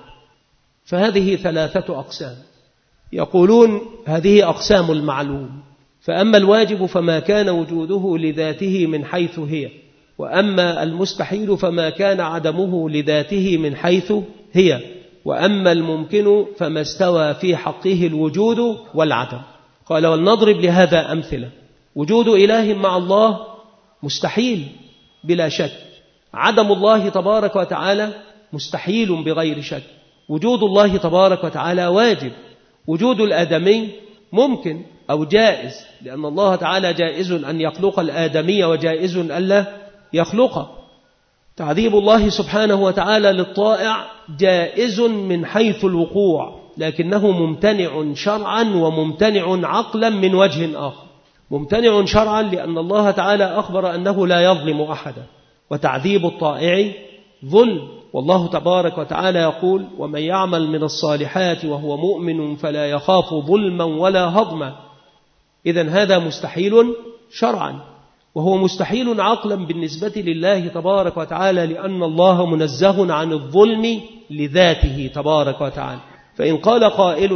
فهذه ثلاثة أقسام. يقولون هذه أقسام المعلوم. فأما الواجب فما كان وجوده لذاته من حيث هي، وأما المستحيل فما كان عدمه لذاته من حيث هي، وأما الممكن فما استوى في حقه الوجود والعدم. قال ولنضرب لهذا أمثلة. وجود إله مع الله مستحيل بلا شك، عدم الله تبارك وتعالى مستحيل بغير شك، وجود الله تبارك وتعالى واجب. وجود الآدمي ممكن أو جائز، لأن الله تعالى جائز أن يخلق الآدمي وجائز ألا يخلقه. تعذيب الله سبحانه وتعالى للطائع جائز من حيث الوقوع، لكنه ممتنع شرعا وممتنع عقلا من وجه آخر. ممتنع شرعا لأن الله تعالى أخبر أنه لا يظلم أحدا، وتعذيب الطائع ظلم، والله تبارك وتعالى يقول ومن يعمل من الصالحات وهو مؤمن فلا يخاف ظلما ولا هضما. إذن هذا مستحيل شرعا، وهو مستحيل عقلا بالنسبة لله تبارك وتعالى، لأن الله منزه عن الظلم لذاته تبارك وتعالى. فإن قال قائل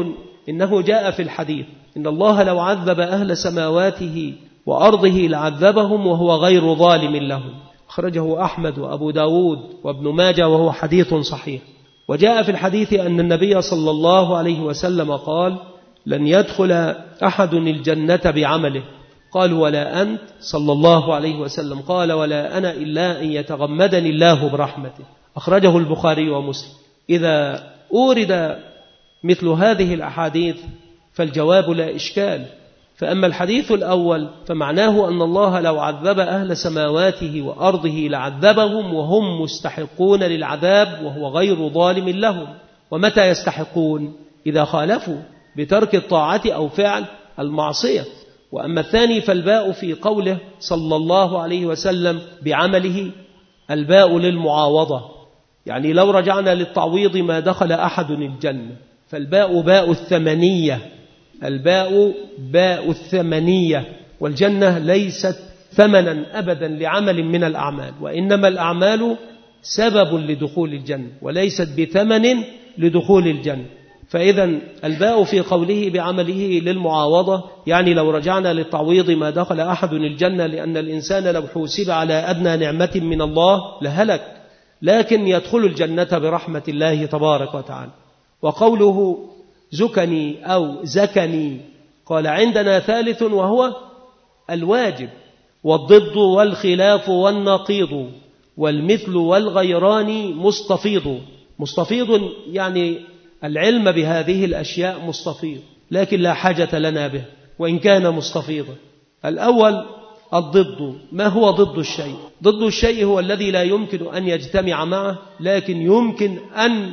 إنه جاء في الحديث إن الله لو عذب أهل سماواته وأرضه لعذبهم وهو غير ظالم لهم. أخرجه أحمد وأبو داود وابن ماجه وهو حديث صحيح. وجاء في الحديث أن النبي صلى الله عليه وسلم قال لن يدخل أحد الجنة بعمله. قالوا ولا أنت صلى الله عليه وسلم؟ قال ولا أنا إلا أن يتغمدني الله برحمته. أخرجه البخاري ومسلم. إذا أورد مثل هذه الأحاديث فالجواب لا إشكال. فأما الحديث الأول فمعناه أن الله لو عذب أهل سماواته وأرضه لعذبهم وهم مستحقون للعذاب وهو غير ظالم لهم. ومتى يستحقون؟ إذا خالفوا بترك الطاعة أو فعل المعصية. وأما الثاني فالباء في قوله صلى الله عليه وسلم بعمله الباء للمعاوضة، يعني لو رجعنا للتعويض ما دخل أحد الجنة، فالباء باء الثمنية، الباء باء الثمنية، والجنة ليست ثمنا أبدا لعمل من الأعمال، وإنما الأعمال سبب لدخول الجنة وليست بثمن لدخول الجنة. فإذا الباء في قوله بعمله للمعاوضة، يعني لو رجعنا للتعويض ما دخل أحد الجنة، لأن الإنسان لو حوسب على أدنى نعمة من الله لهلك، لكن يدخل الجنة برحمة الله تبارك وتعالى. وقوله زكني أو زكني قال عندنا ثالث وهو الواجب، والضد والخلاف والنقيض والمثل والغيران مستفيض. مستفيض يعني العلم بهذه الأشياء مستفيض، لكن لا حاجة لنا به وإن كان مستفيضا. الأول الضد. ما هو ضد الشيء؟ ضد الشيء هو الذي لا يمكن أن يجتمع معه لكن يمكن أن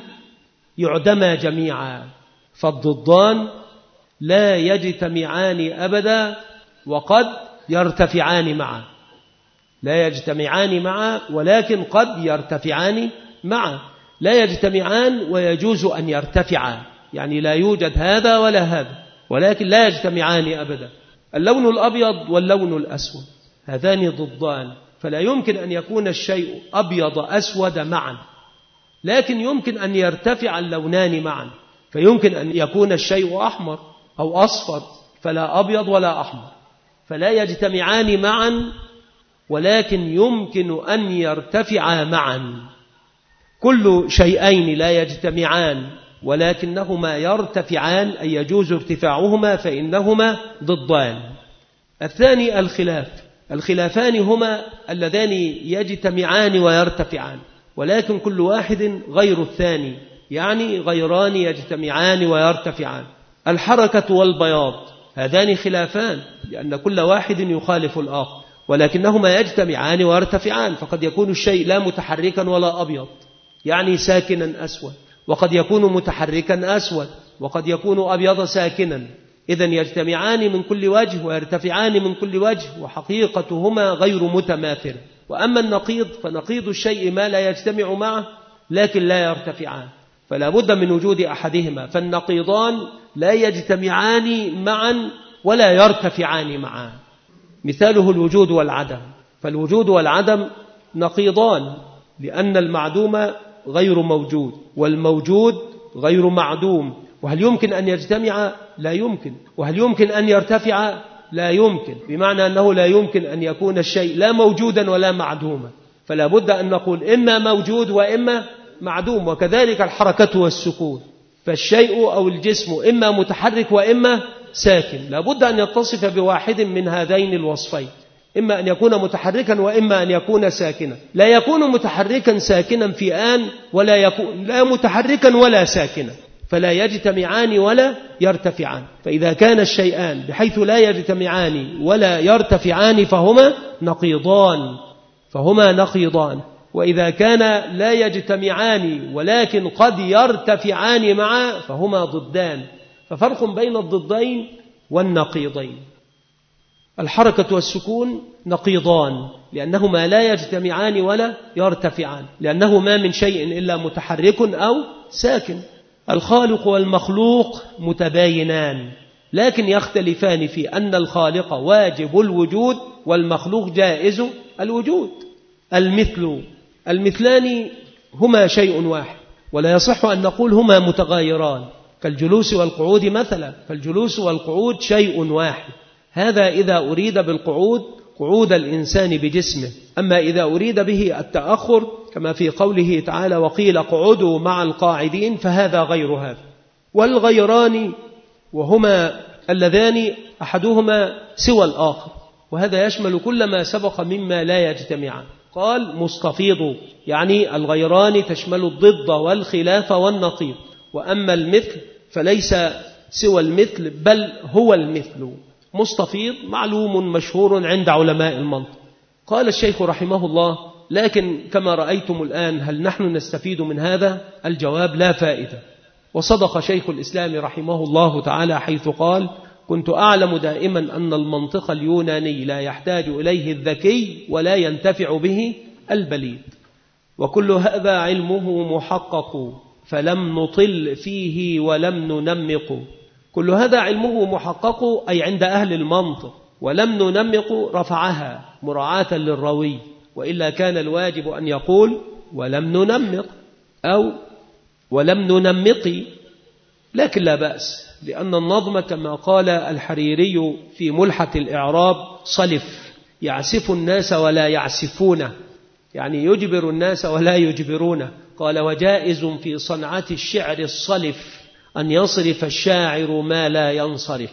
يعدما جميعا. فالضدان لا يجتمعان أبدا وقد يرتفعان معا، لا يجتمعان معا ولكن قد يرتفعان معا. لا يجتمعان ويجوز أن يرتفعا، يعني لا يوجد هذا ولا هذا، ولكن لا يجتمعان أبدا. اللون الأبيض واللون الأسود هذان ضدان، فلا يمكن أن يكون الشيء أبيض أسود معا، لكن يمكن أن يرتفع اللونان معا. فيمكن أن يكون الشيء أحمر أو أصفر، فلا أبيض ولا أحمر، فلا يجتمعان معا، ولكن يمكن أن يرتفعا معا. كل شيئين لا يجتمعان ولكنهما يرتفعان أي يجوز ارتفاعهما، فإنهما ضدان. الثاني الخلاف. الخلافان هما اللذان يجتمعان ويرتفعان، ولكن كل واحد غير الثاني، يعني غيران يجتمعان ويرتفعان. الحركة والبياض هذان خلافان، لأن كل واحد يخالف الآخر، ولكنهما يجتمعان ويرتفعان. فقد يكون الشيء لا متحركا ولا أبيض، يعني ساكنا أسود، وقد يكون متحركا أسود، وقد يكون أبيض ساكنا. إذن يجتمعان من كل وجه ويرتفعان من كل وجه، وحقيقتهما غير متماثلة. وأما النقيض فنقيض الشيء ما لا يجتمع معه لكن لا يرتفعان، فلا بد من وجود أحدهما. فالنقيضان لا يجتمعان معا ولا يرتفعان معا. مثاله الوجود والعدم. فالوجود والعدم نقيضان، لأن المعدوم غير موجود والموجود غير معدوم. وهل يمكن أن يجتمع؟ لا يمكن. وهل يمكن أن يرتفع؟ لا يمكن، بمعنى أنه لا يمكن أن يكون الشيء لا موجودا ولا معدوما، فلا بد أن نقول إما موجود وإما معدوم. وكذلك الحركة والسكون، فالشيء أو الجسم إما متحرك وإما ساكن، لا بد أن يتصف بواحد من هذين الوصفين، إما أن يكون متحركا وإما أن يكون ساكنا. لا يكون متحركا ساكنا في آن، ولا يكون لا متحركا ولا ساكنا، فلا يجتمعان ولا يرتفعان. فإذا كان الشيئان بحيث لا يجتمعان ولا يرتفعان فهما نقيضان، فهما نقيضان. وإذا كان لا يجتمعان ولكن قد يرتفعان معا فهما ضدان. ففرق بين الضدين والنقيضين. الحركة والسكون نقيضان، لأنهما لا يجتمعان ولا يرتفعان، لأنه ما من شيء إلا متحرك أو ساكن. الخالق والمخلوق متباينان، لكن يختلفان في أن الخالق واجب الوجود والمخلوق جائز الوجود. المثل. المثلان هما شيء واحد، ولا يصح أن نقول هما متغايران، كالجلوس والقعود مثلا، فالجلوس والقعود شيء واحد، هذا إذا أريد بالقعود قعود الإنسان بجسمه. أما إذا أريد به التأخر كما في قوله تعالى وقيل اقعدوا مع القاعدين فهذا غير هذا. والغيران وهما اللذان أحدهما سوى الآخر، وهذا يشمل كل ما سبق مما لا يجتمعان. قال مستفيض، يعني الغيران تشمل الضد والخلاف والنقيض، وأما المثل فليس سوى المثل بل هو المثل. مستفيض معلوم مشهور عند علماء المنطق. قال الشيخ رحمه الله لكن كما رأيتم الآن هل نحن نستفيد من هذا؟ الجواب لا فائدة. وصدق شيخ الإسلام رحمه الله تعالى حيث قال كنت أعلم دائما أن المنطق اليوناني لا يحتاج إليه الذكي ولا ينتفع به البليد، وكل هذا علمه محقق فلم نطل فيه ولم ننمق. كل هذا علمه محقق أي عند أهل المنطق، ولم ننمق رفعها مراعاة للراوي، وإلا كان الواجب أن يقول ولم ننمق أو ولم ننمق، لكن لا بأس، لأن النظم كما قال الحريري في ملحة الإعراب صلف، يعسف الناس ولا يعسفونه، يعني يجبر الناس ولا يجبرونه. قال وجائز في صنعة الشعر الصلف أن يصرف الشاعر ما لا ينصرف.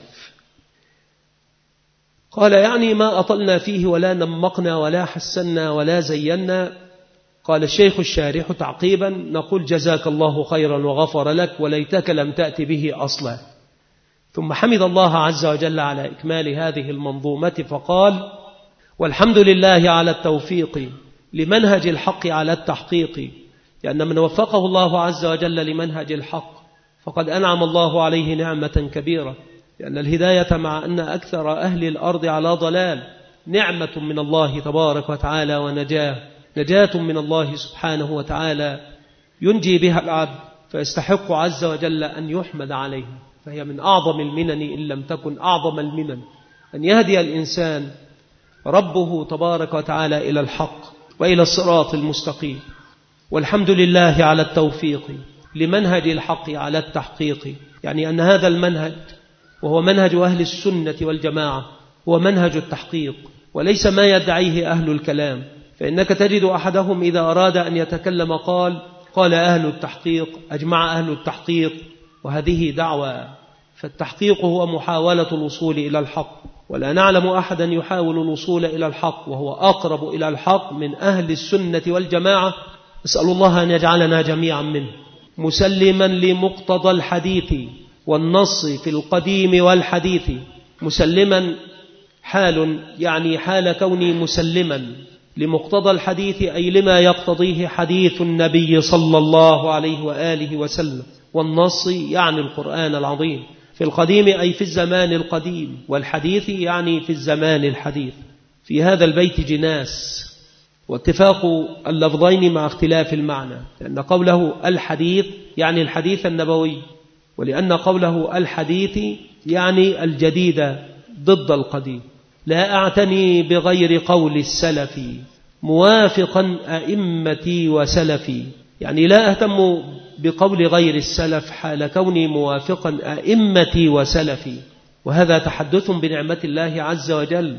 قال يعني ما أطلنا فيه ولا نمقنا ولا حسنا ولا زينا. قال الشيخ الشارح تعقيبا نقول جزاك الله خيرا وغفر لك وليتك لم تأتي به أصلا. ثم حمد الله عز وجل على إكمال هذه المنظومة فقال والحمد لله على التوفيق لمنهج الحق على التحقيق، لأن من وفقه الله عز وجل لمنهج الحق فقد أنعم الله عليه نعمة كبيرة، لأن الهداية مع أن أكثر أهل الأرض على ضلال نعمة من الله تبارك وتعالى ونجاة، نجاة من الله سبحانه وتعالى ينجي بها العبد فيستحق عز وجل أن يحمد عليه. فهي من أعظم المنن إن لم تكن أعظم المنن أن يهدي الإنسان ربه تبارك وتعالى إلى الحق وإلى الصراط المستقيم. والحمد لله على التوفيق لمنهج الحق على التحقيق، يعني أن هذا المنهج وهو منهج أهل السنة والجماعة هو منهج التحقيق وليس ما يدعيه أهل الكلام. فإنك تجد أحدهم إذا أراد أن يتكلم قال قال أهل التحقيق، أجمع أهل التحقيق، وهذه دعوة. فالتحقيق هو محاولة الوصول إلى الحق، ولا نعلم أحدا يحاول الوصول إلى الحق وهو أقرب إلى الحق من أهل السنة والجماعة. أسأل الله أن يجعلنا جميعا منه. مسلما لمقتضى الحديث والنص في القديم والحديث. مسلما حال، يعني حال كوني مسلما لمقتضى الحديث أي لما يقتضيه حديث النبي صلى الله عليه وآله وسلم، والنص يعني القرآن العظيم، في القديم أي في الزمان القديم، والحديث يعني في الزمان الحديث. في هذا البيت جناس واتفاق اللفظين مع اختلاف المعنى، لأن قوله الحديث يعني الحديث النبوي، ولأن قوله الحديث يعني الجديد ضد القديم. لا أعتني بغير قول السلف موافقا أئمتي وسلفي، يعني لا أهتم بقول غير السلف حال كوني موافقا أئمتي وسلفي. وهذا تحدث بنعمة الله عز وجل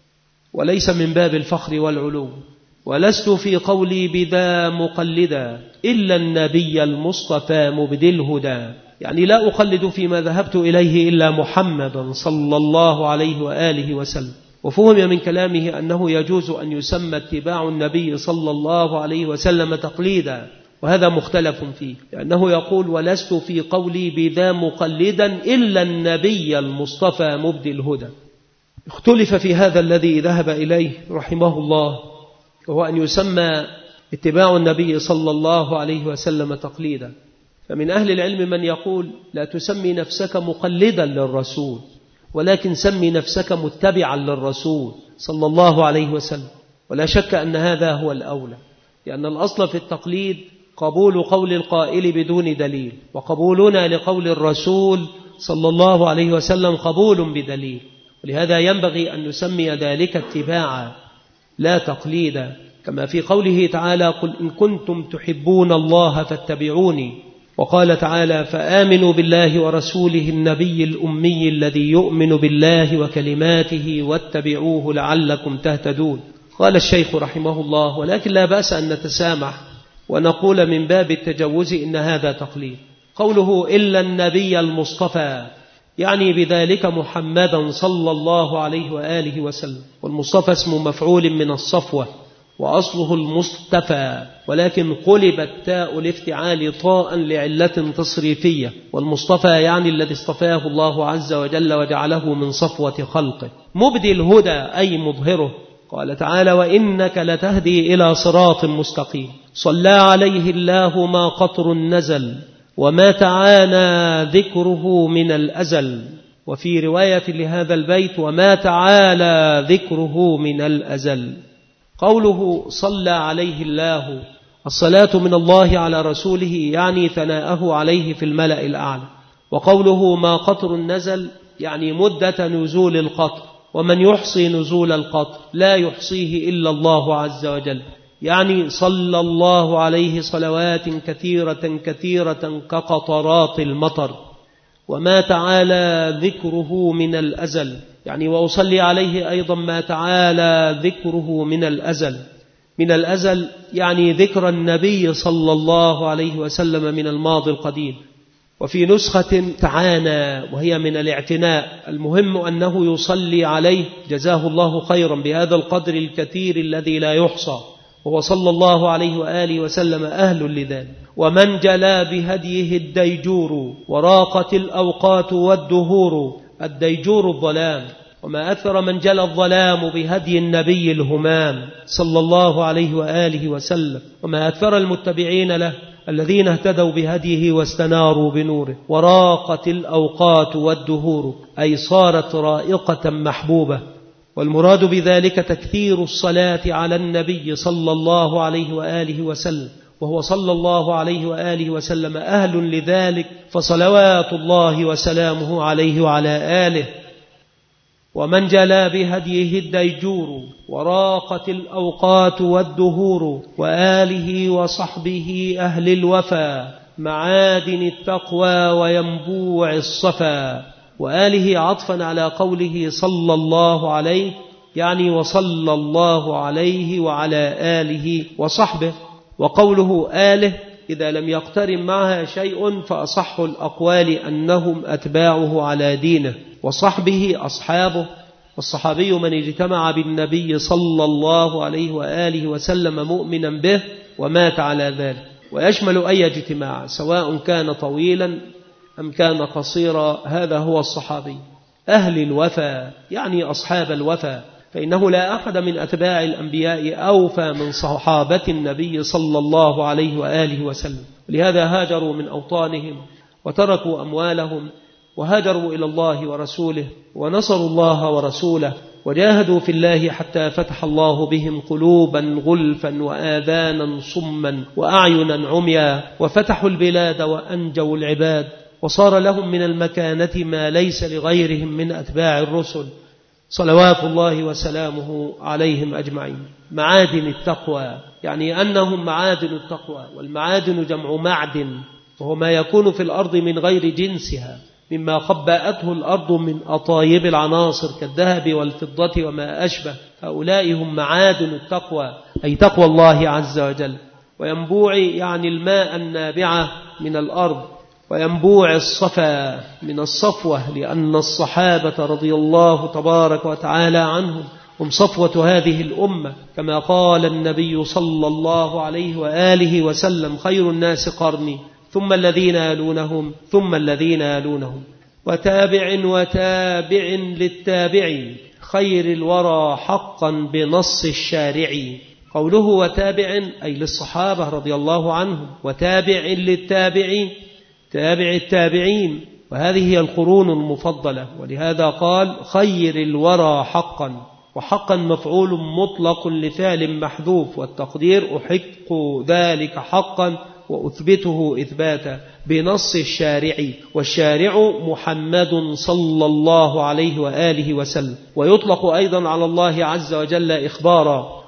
وليس من باب الفخر والعلو. ولست في قولي بذا مقلدا إلا النبي المصطفى مبدي الهدى، يعني لا أقلد فيما ذهبت إليه إلا محمدا صلى الله عليه وآله وسلم. وفهم من كلامه أنه يجوز أن يسمى اتباع النبي صلى الله عليه وسلم تقليدا، وهذا مختلف فيه، لأنه يقول ولست في قولي بذا مقلدا إلا النبي المصطفى مبدي الهدى. اختلف في هذا الذي ذهب إليه رحمه الله، وهو أن يسمى اتباع النبي صلى الله عليه وسلم تقليدا. فمن أهل العلم من يقول لا تسمي نفسك مقلدا للرسول، ولكن سمي نفسك متبعا للرسول صلى الله عليه وسلم. ولا شك أن هذا هو الأولى، لأن الأصل في التقليد قبول قول القائل بدون دليل، وقبولنا لقول الرسول صلى الله عليه وسلم قبول بدليل. ولهذا ينبغي أن نسمي ذلك اتباعا لا تقليدا، كما في قوله تعالى قل إن كنتم تحبون الله فاتبعوني وقال تعالى: فآمنوا بالله ورسوله النبي الأمي الذي يؤمن بالله وكلماته واتبعوه لعلكم تهتدون. قال الشيخ رحمه الله: ولكن لا بأس أن نتسامح ونقول من باب التجوز إن هذا تقليد. قوله إلا النبي المصطفى يعني بذلك محمدا صلى الله عليه وآله وسلم، والمصطفى اسم مفعول من الصفوة وأصله المصطفى، ولكن قلب التاء لافتعال طاء لعلة تصريفية، والمصطفى يعني الذي اصطفاه الله عز وجل وجعله من صفوة خلقه. مبدي الهدى أي مظهره. قال تعالى: وإنك لتهدي إلى صراط مستقيم. صلى عليه الله ما قطر نزل وما تعانى ذكره من الأزل. وفي رواية لهذا البيت: وما تعالى ذكره من الأزل. قوله صلى عليه الله، الصلاة من الله على رسوله يعني ثناءه عليه في الملأ الأعلى. وقوله ما قطر نزل يعني مدة نزول القطر، ومن يحصي نزول القطر لا يحصيه إلا الله عز وجل، يعني صلى الله عليه صلوات كثيرة كثيرة كقطرات المطر. وما تعالى ذكره من الأزل يعني وأصلي عليه أيضا ما تعالى ذكره من الأزل. من الأزل يعني ذكر النبي صلى الله عليه وسلم من الماضي القديم. وفي نسخة تعانى وهي من الاعتناء. المهم أنه يصلي عليه جزاه الله خيرا بهذا القدر الكثير الذي لا يحصى، وهو صلى الله عليه وآله وسلم أهل لذلك. ومن جلا بهديه الديجور وراقت الأوقات والدهور. الديجور الظلام، وما أثر من جلى الظلام بهدي النبي الهمام صلى الله عليه وآله وسلم، وما أثر المتبعين له الذين اهتدوا بهديه واستناروا بنوره. وراقت الأوقات والدهور أي صارت رائقة محبوبة. والمراد بذلك تكثير الصلاة على النبي صلى الله عليه وآله وسلم، وهو صلى الله عليه وآله وسلم أهل لذلك، فصلوات الله وسلامه عليه وعلى آله. ومن جلا بهديه الديجور وراقت الأوقات والدهور وآله وصحبه أهل الوفا معادن التقوى وينبوع الصفا. وآله عطفا على قوله صلى الله عليه يعني وصلى الله عليه وعلى آله وصحبه. وقوله آله إذا لم يقترن معها شيء فأصح الأقوال أنهم أتباعه على دينه، وصحبه أصحابه. والصحابي من اجتمع بالنبي صلى الله عليه وآله وسلم مؤمنا به ومات على ذلك، ويشمل أي اجتماع سواء كان طويلا أم كان قصيرا، هذا هو الصحابي. أهل الوفا يعني أصحاب الوفا، فإنه لا أحد من أتباع الأنبياء أوفى من صحابة النبي صلى الله عليه وآله وسلم. لهذا هاجروا من أوطانهم وتركوا أموالهم وهاجروا إلى الله ورسوله ونصروا الله ورسوله وجاهدوا في الله حتى فتح الله بهم قلوبا غلفا وآذانا صما وأعينا عميا، وفتحوا البلاد وأنجوا العباد، وصار لهم من المكانة ما ليس لغيرهم من أتباع الرسل صلوات الله وسلامه عليهم أجمعين. معادن التقوى يعني أنهم معادن التقوى، والمعادن جمع معدن، وهو ما يكون في الأرض من غير جنسها مما خبأته الأرض من أطايب العناصر كالذهب والفضة وما أشبه. هؤلاء هم معادن التقوى أي تقوى الله عز وجل. وينبوع يعني الماء النابعة من الأرض، وينبوع الصفا من الصفوة، لأن الصحابة رضي الله تبارك وتعالى عنهم هم صفوة هذه الأمة، كما قال النبي صلى الله عليه وآله وسلم: خير الناس قرني ثم الذين يلونهم ثم الذين يلونهم. وتابع وتابع للتابع خير الورى حقا بنص الشارع. قوله وتابع أي للصحابة رضي الله عنهم، وتابع للتابع تابع التابعين، وهذه هي القرون المفضلة. ولهذا قال خير الورى حقا، وحقا مفعول مطلق لفعل محذوف، والتقدير أحق ذلك حقا وأثبته إثباتا بنص الشارع، والشارع محمد صلى الله عليه وآله وسلم. ويطلق أيضا على الله عز وجل إخبارا،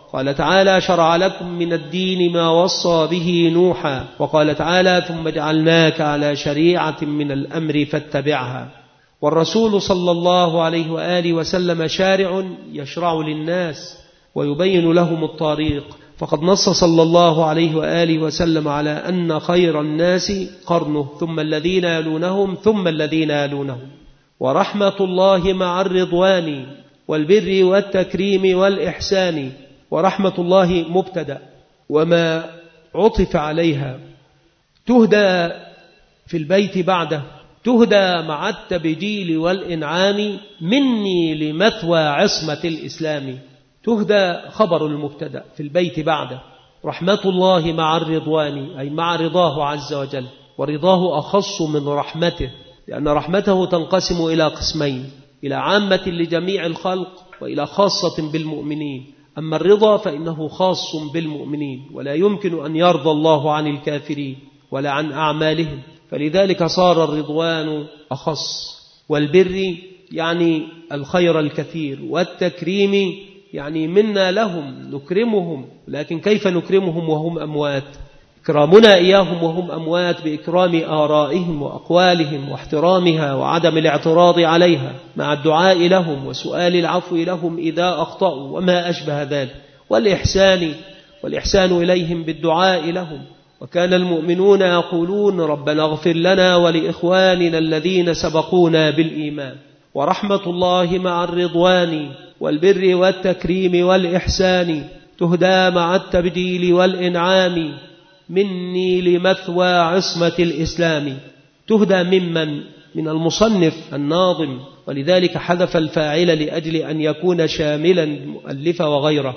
قال تعالى شرع لكم من الدين ما وصى به نوحا، وقال تعالى ثم جعلناك على شريعة من الأمر فاتبعها. والرسول صلى الله عليه وآله وسلم شارع يشرع للناس ويبين لهم الطريق، فقد نص صلى الله عليه وآله وسلم على أن خير الناس قرنه ثم الذين يلونهم ثم الذين يلونهم. ورحمة الله مع الرضوان والبر والتكريم والإحسان. ورحمة الله مبتدأ وما عطف عليها تهدى في البيت بعده، تهدى مع التبجيل والإنعام مني لمثوى عصمة الإسلام. تهدى خبر المبتدأ في البيت بعده. رحمة الله مع الرضوان أي مع رضاه عز وجل، ورضاه أخص من رحمته، لأن رحمته تنقسم إلى قسمين: إلى عامة لجميع الخلق وإلى خاصة بالمؤمنين. أما الرضا فإنه خاص بالمؤمنين، ولا يمكن أن يرضى الله عن الكافرين ولا عن أعمالهم، فلذلك صار الرضوان أخص. والبر يعني الخير الكثير، والتكريم يعني منا لهم نكرمهم، لكن كيف نكرمهم وهم أموات؟ إكرامنا إياهم وهم أموات بإكرام آرائهم وأقوالهم واحترامها وعدم الاعتراض عليها، مع الدعاء لهم وسؤال العفو لهم إذا أخطأوا وما أشبه ذلك. والإحسان والإحسان إليهم بالدعاء لهم. وكان المؤمنون يقولون ربنا اغفر لنا ولإخواننا الذين سبقونا بالإيمان. ورحمة الله مع الرضوان والبر والتكريم والإحسان تهدى مع التبديل والإنعام مني لمثوى عصمة الإسلام. تهدى ممن؟ من المصنف الناظم، ولذلك حذف الفاعل لأجل أن يكون شاملا مؤلف وغيره.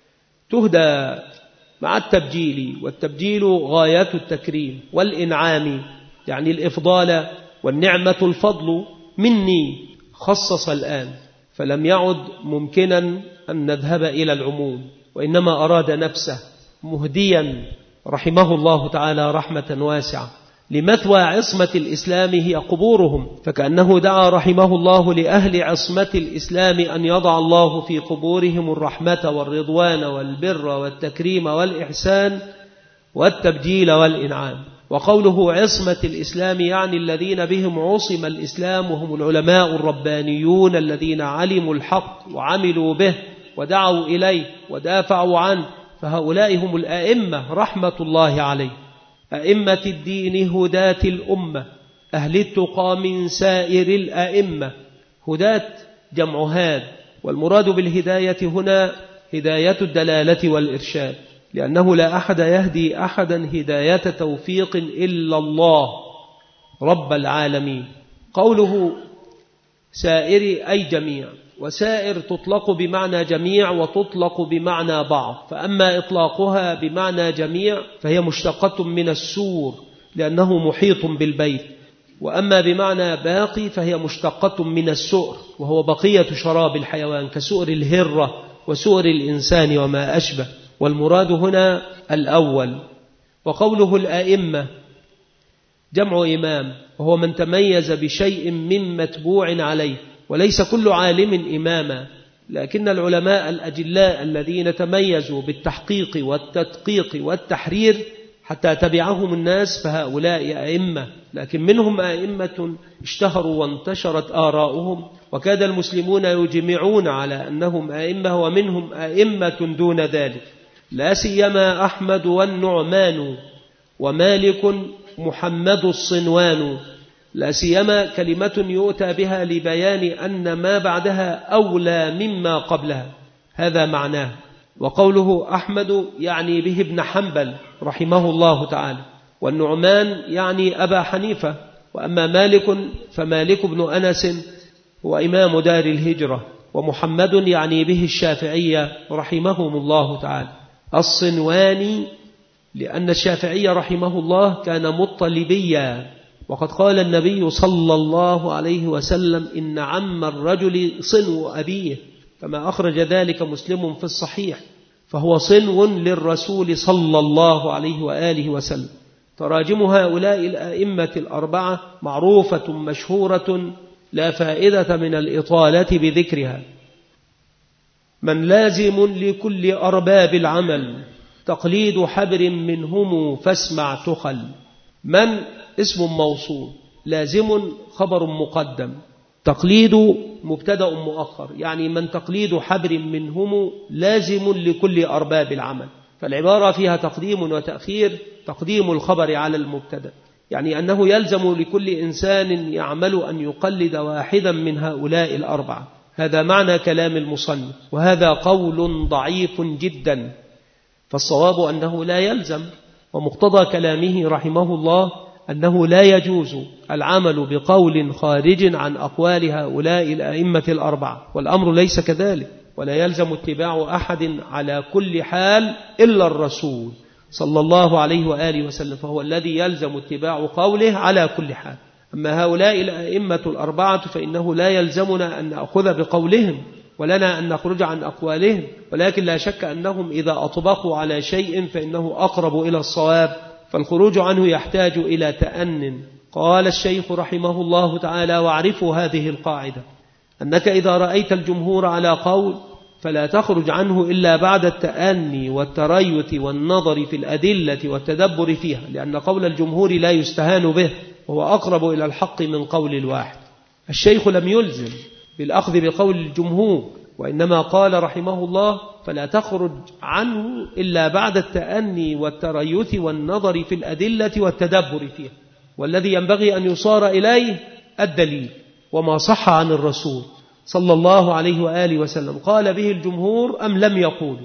تهدى مع التبجيل، والتبجيل غاية التكريم، والإنعام يعني الإفضال، والنعمة الفضل. مني خصص الآن، فلم يعد ممكنا أن نذهب إلى العموم، وإنما أراد نفسه مهديا رحمه الله تعالى رحمة واسعة. لمثوى عصمة الإسلام هي قبورهم، فكأنه دعا رحمه الله لأهل عصمة الإسلام أن يضع الله في قبورهم الرحمة والرضوان والبر والتكريم والإحسان والتبجيل والإنعام. وقوله عصمة الإسلام يعني الذين بهم عصم الإسلام، وهم العلماء الربانيون الذين علموا الحق وعملوا به ودعوا إليه ودافعوا عنه، فهؤلاء هم الأئمة رحمة الله عليه. أئمة الدين هداة الأمة، أهل التقى من سائر الأئمة. هداة جمع هاد، والمراد بالهداية هنا هداية الدلالة والإرشاد، لأنه لا أحد يهدي أحدا هداية توفيق إلا الله رب العالمين. قوله سائر أي جميع، وسائر تطلق بمعنى جميع وتطلق بمعنى بعض، فأما إطلاقها بمعنى جميع فهي مشتقة من السور لأنه محيط بالبيت، وأما بمعنى باقي فهي مشتقة من السؤر وهو بقية شراب الحيوان كسؤر الهرة وسؤر الإنسان وما أشبه، والمراد هنا الأول. وقوله الأئمة جمع إمام، وهو من تميز بشيء من متبوع عليه، وليس كل عالم إماما، لكن العلماء الأجلاء الذين تميزوا بالتحقيق والتدقيق والتحرير حتى تبعهم الناس فهؤلاء أئمة، لكن منهم أئمة اشتهروا وانتشرت آراؤهم وكاد المسلمون يجمعون على أنهم أئمة، ومنهم أئمة دون ذلك، لا سيما أحمد والنعمان ومالك محمد الصنوان، لا سيما كلمة يؤتى بها لبيان أن ما بعدها أولى مما قبلها، هذا معناه. وقوله أحمد يعني به ابن حنبل رحمه الله تعالى، والنعمان يعني أبا حنيفة، وأما مالك فمالك بن أنس هو إمام دار الهجرة، ومحمد يعني به الشافعية رحمهم الله تعالى. الصنواني لأن الشافعي رحمه الله كان مطلبيا، وقد قال النبي صلى الله عليه وسلم إن عم الرجل صنو أبيه، كما أخرج ذلك مسلم في الصحيح، فهو صنو للرسول صلى الله عليه وآله وسلم. تراجم هؤلاء الأئمة الأربعة معروفة مشهورة لا فائدة من الإطالة بذكرها. من لازم لكل أرباب العمل تقليد حبر منهم فاسمع تخل. من اسم موصول، لازم خبر مقدم، تقليد مبتدأ مؤخر، يعني من تقليد حبر منهم لازم لكل أرباب العمل. فالعبارة فيها تقديم وتأخير، تقديم الخبر على المبتدأ، يعني أنه يلزم لكل إنسان يعمل أن يقلد واحدا من هؤلاء الأربعة. هذا معنى كلام المصنف، وهذا قول ضعيف جدا، فالصواب أنه لا يلزم، ومقتضى كلامه رحمه الله أنه لا يجوز العمل بقول خارج عن أقوال هؤلاء الأئمة الأربعة، والأمر ليس كذلك، ولا يلزم اتباع أحد على كل حال إلا الرسول صلى الله عليه وآله وسلم، فهو الذي يلزم اتباع قوله على كل حال. أما هؤلاء الأئمة الأربعة فإنه لا يلزمنا أن نأخذ بقولهم ولنا أن نخرج عن أقوالهم، ولكن لا شك أنهم إذا أطبقوا على شيء فإنه أقرب إلى الصواب، فالخروج عنه يحتاج إلى تأن. قال الشيخ رحمه الله تعالى: واعرفوا هذه القاعدة، أنك إذا رأيت الجمهور على قول فلا تخرج عنه إلا بعد التأني والتريث والنظر في الأدلة والتدبر فيها، لأن قول الجمهور لا يستهان به، وهو أقرب إلى الحق من قول الواحد. الشيخ لم يلزم بالأخذ بقول الجمهور، وإنما قال رحمه الله: فلا تخرج عنه إلا بعد التأني والتريث والنظر في الأدلة والتدبر فيها، والذي ينبغي أن يصار إليه الدليل وما صح عن الرسول صلى الله عليه وآله وسلم، قال به الجمهور أم لم يقولوا،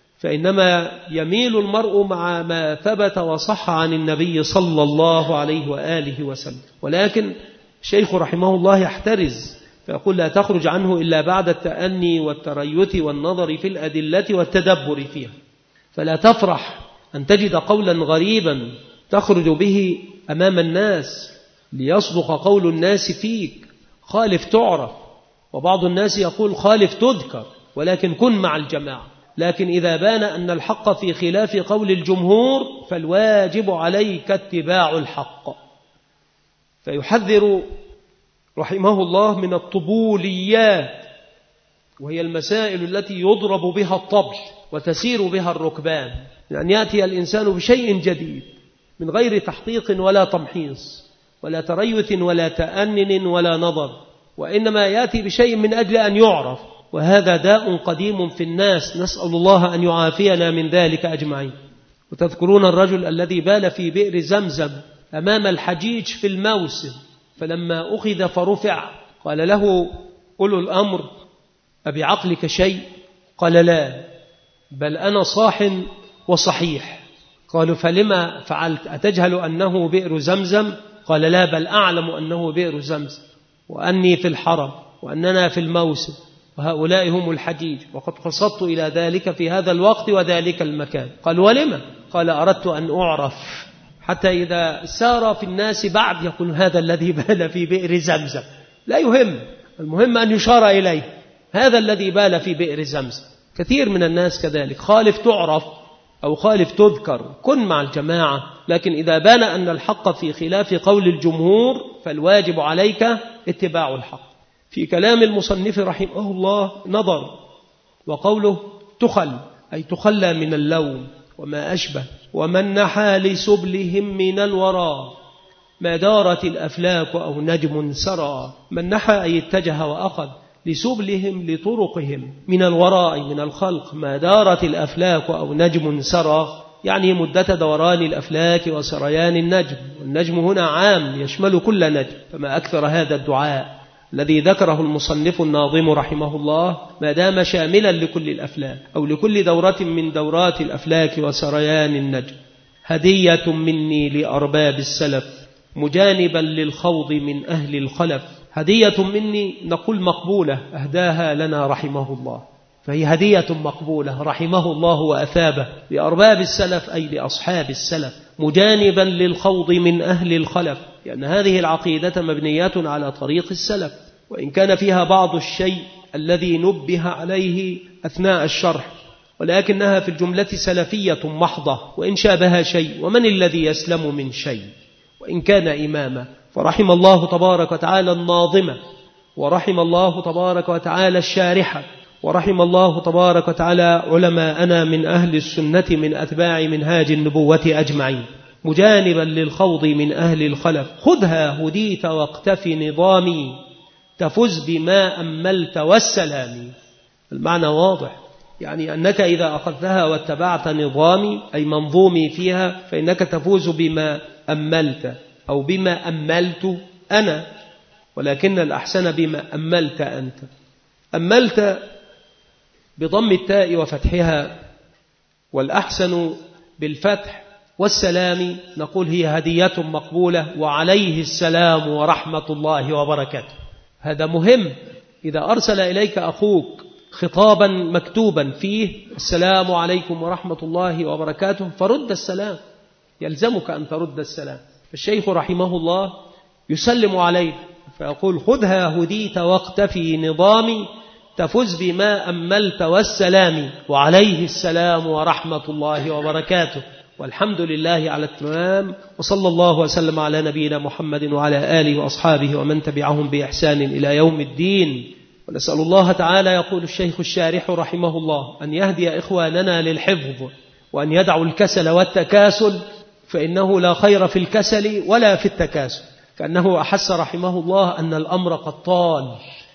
فإنما يميل المرء مع ما ثبت وصح عن النبي صلى الله عليه وآله وسلم. ولكن الشيخ رحمه الله يحترز فيقول: لا تخرج عنه إلا بعد التأني والتريث والنظر في الأدلة والتدبر فيها. فلا تفرح أن تجد قولا غريبا تخرج به أمام الناس ليصدق قول الناس فيك، خالف تعرف. وبعض الناس يقول: خالف تذكر، ولكن كن مع الجماعة. لكن إذا بان أن الحق في خلاف قول الجمهور فالواجب عليك اتباع الحق. فيحذر رحمه الله من الطبوليات، وهي المسائل التي يضرب بها الطبل وتسير بها الركبان، يعني يأتي الإنسان بشيء جديد من غير تحقيق ولا تمحيص ولا تريث ولا تأنن ولا نظر، وإنما يأتي بشيء من أجل أن يعرف، وهذا داء قديم في الناس، نسأل الله أن يعافينا من ذلك أجمعين. وتذكرون الرجل الذي بال في بئر زمزم أمام الحجيج في الموسم، فلما أخذ فرفع قال له أولو الأمر: أبعقلك شيء؟ قال: لا، بل أنا صاح وصحيح. قالوا: فلما فعلت؟ أتجهل أنه بئر زمزم؟ قال: لا، بل أعلم أنه بئر زمزم، وأني في الحرم، وأننا في الموسم، وهؤلاء هم الحجيج، وقد قصدت إلى ذلك في هذا الوقت وذلك المكان. قال: ولما؟ قال: أردت أن أعرف، حتى إذا سار في الناس بعد يقول: هذا الذي بال في بئر زمزم. لا يهم، المهم أن يشار إليه، هذا الذي بال في بئر زمزم. كثير من الناس كذلك، خالف تعرف أو خالف تذكر، كن مع الجماعة. لكن إذا بان أن الحق في خلاف قول الجمهور فالواجب عليك اتباع الحق. في كلام المصنف رحمه الله نظر، وقوله تخل أي تخلى من اللوم وما أشبه. ومن نحى لسبلهم من الوراء ما دارت الأفلاك أو نجم سرى. من نحى أي اتجه وأخذ، لسبلهم لطرقهم، من الوراء من الخلق، ما دارت الأفلاك أو نجم سرى، يعني مدة دوران الأفلاك وسريان النجم، والنجم هنا عام يشمل كل نجم. فما أكثر هذا الدعاء الذي ذكره المصنف الناظم رحمه الله، ما دام شاملا لكل الأفلاك أو لكل دورة من دورات الأفلاك وسريان النجم. هدية مني لأرباب السلف مجانبا للخوض من أهل الخلف. هدية مني نقول مقبولة، أهداها لنا رحمه الله، فهي هدية مقبولة رحمه الله وأثابه لأرباب السلف أي لأصحاب السلف، مجانبا للخوض من أهل الخلف، لأن هذه العقيدة مبنية على طريق السلف، وإن كان فيها بعض الشيء الذي نبه عليه أثناء الشرح، ولكنها في الجملة سلفية محضة، وإن شابها شيء ومن الذي يسلم من شيء وإن كان إماما. فرحم الله تبارك وتعالى الناظمة، ورحم الله تبارك وتعالى الشارحة، ورحم الله تبارك وتعالى علماءنا من أهل السنة من أتباع منهاج النبوة أجمعين، مجانبا للخوض من أهل الخلف. خذها هديت واقتفي نظامي، تفز بما أملت والسلام. المعنى واضح، يعني أنك إذا أخذتها واتبعت نظامي أي منظومي فيها فإنك تفوز بما أملت أو بما أملت أنا، ولكن الأحسن بما أملت أنت. أملت بضم التاء وفتحها، والأحسن بالفتح، والسلام نقول هي هدية مقبولة، وعليه السلام ورحمة الله وبركاته. هذا مهم، إذا أرسل إليك أخوك خطابا مكتوبا فيه السلام عليكم ورحمة الله وبركاته فرد السلام، يلزمك أن ترد السلام. الشيخ رحمه الله يسلم عليه فيقول خذها هديت واقتفي نظامي، تفز بما أملت والسلام، وعليه السلام ورحمة الله وبركاته. والحمد لله على التمام، وصلى الله وسلم على نبينا محمد وعلى آله وأصحابه ومن تبعهم بإحسان إلى يوم الدين. ونسأل الله تعالى، يقول الشيخ الشارح رحمه الله، أن يهدي إخواننا للحفظ، وأن يدعوا الكسل والتكاسل، فإنه لا خير في الكسل ولا في التكاسل. كأنه أحس رحمه الله أن الأمر قد طال،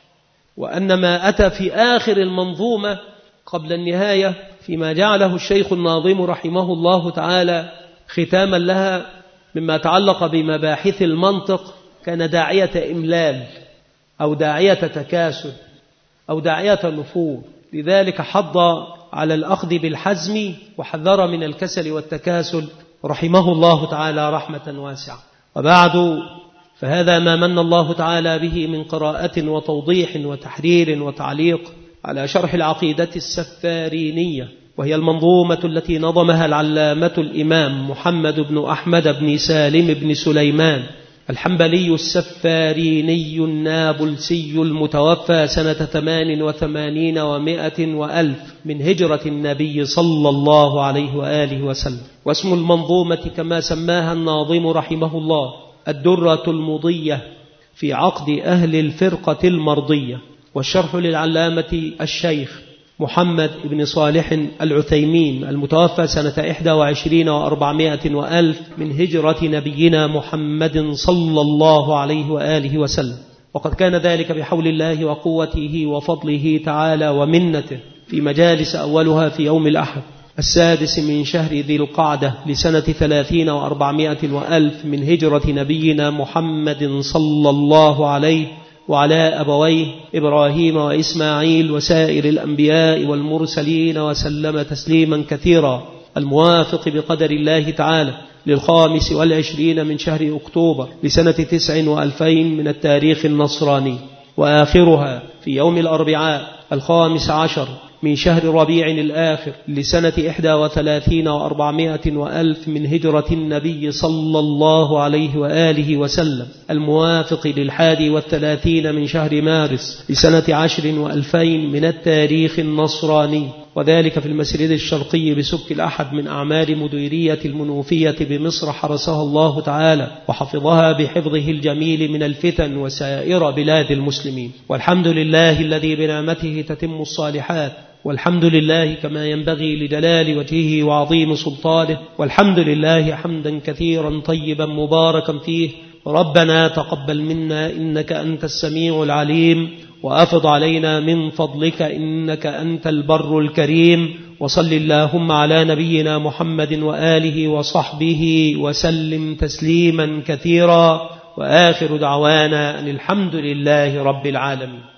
وأن ما أتى في آخر المنظومة قبل النهاية فيما جعله الشيخ الناظم رحمه الله تعالى ختاما لها مما تعلق بمباحث المنطق كان داعية إملال أو داعية تكاسل أو داعية نفور. لذلك حض على الأخذ بالحزم وحذر من الكسل والتكاسل رحمه الله تعالى رحمة واسعة. وبعد، فهذا ما من الله تعالى به من قراءة وتوضيح وتحرير وتعليق على شرح العقيدة السفارينية، وهي المنظومة التي نظمها العلامة الإمام محمد بن أحمد بن سالم بن سليمان الحنبلي السفاريني النابلسي المتوفى سنة ثمان وثمانين ومائة وألف من هجرة النبي صلى الله عليه وآله وسلم. واسم المنظومة كما سماها الناظم رحمه الله الدرة المضية في عقد أهل الفرقة المرضية. والشرح للعلامة الشيخ محمد بن صالح العثيمين المتوفى سنة إحدى وعشرين وأربعمائة وألف من هجرة نبينا محمد صلى الله عليه وآله وسلم. وقد كان ذلك بحول الله وقوته وفضله تعالى ومنته في مجالس أولها في يوم الأحد السادس من شهر ذي القعدة لسنة ثلاثين وأربعمائة وألف من هجرة نبينا محمد صلى الله عليه وعلى أبويه إبراهيم وإسماعيل وسائر الأنبياء والمرسلين وسلم تسليما كثيرا، الموافق بقدر الله تعالى للخامس والعشرين من شهر أكتوبر لسنة تسع وألفين من التاريخ النصراني، وآخرها في يوم الأربعاء الخامس عشر من شهر ربيع الآخر لسنة إحدى وثلاثين وأربعمائة وألف من هجرة النبي صلى الله عليه وآله وسلم، الموافق للحادي والثلاثين من شهر مارس لسنة عشر وألفين من التاريخ النصراني، وذلك في المسجد الشرقي بسبك الأحد من أعمال مديرية المنوفية بمصر، حرسها الله تعالى وحفظها بحفظه الجميل من الفتن وسائر بلاد المسلمين. والحمد لله الذي بنعمته تتم الصالحات، والحمد لله كما ينبغي لجلال وجهه وعظيم سلطانه، والحمد لله حمدا كثيرا طيبا مباركا فيه. ربنا تقبل منا إنك أنت السميع العليم، وأفض علينا من فضلك إنك أنت البر الكريم. وصل اللهم على نبينا محمد وآله وصحبه وسلم تسليما كثيرا، وآخر دعوانا أن الحمد لله رب العالمين.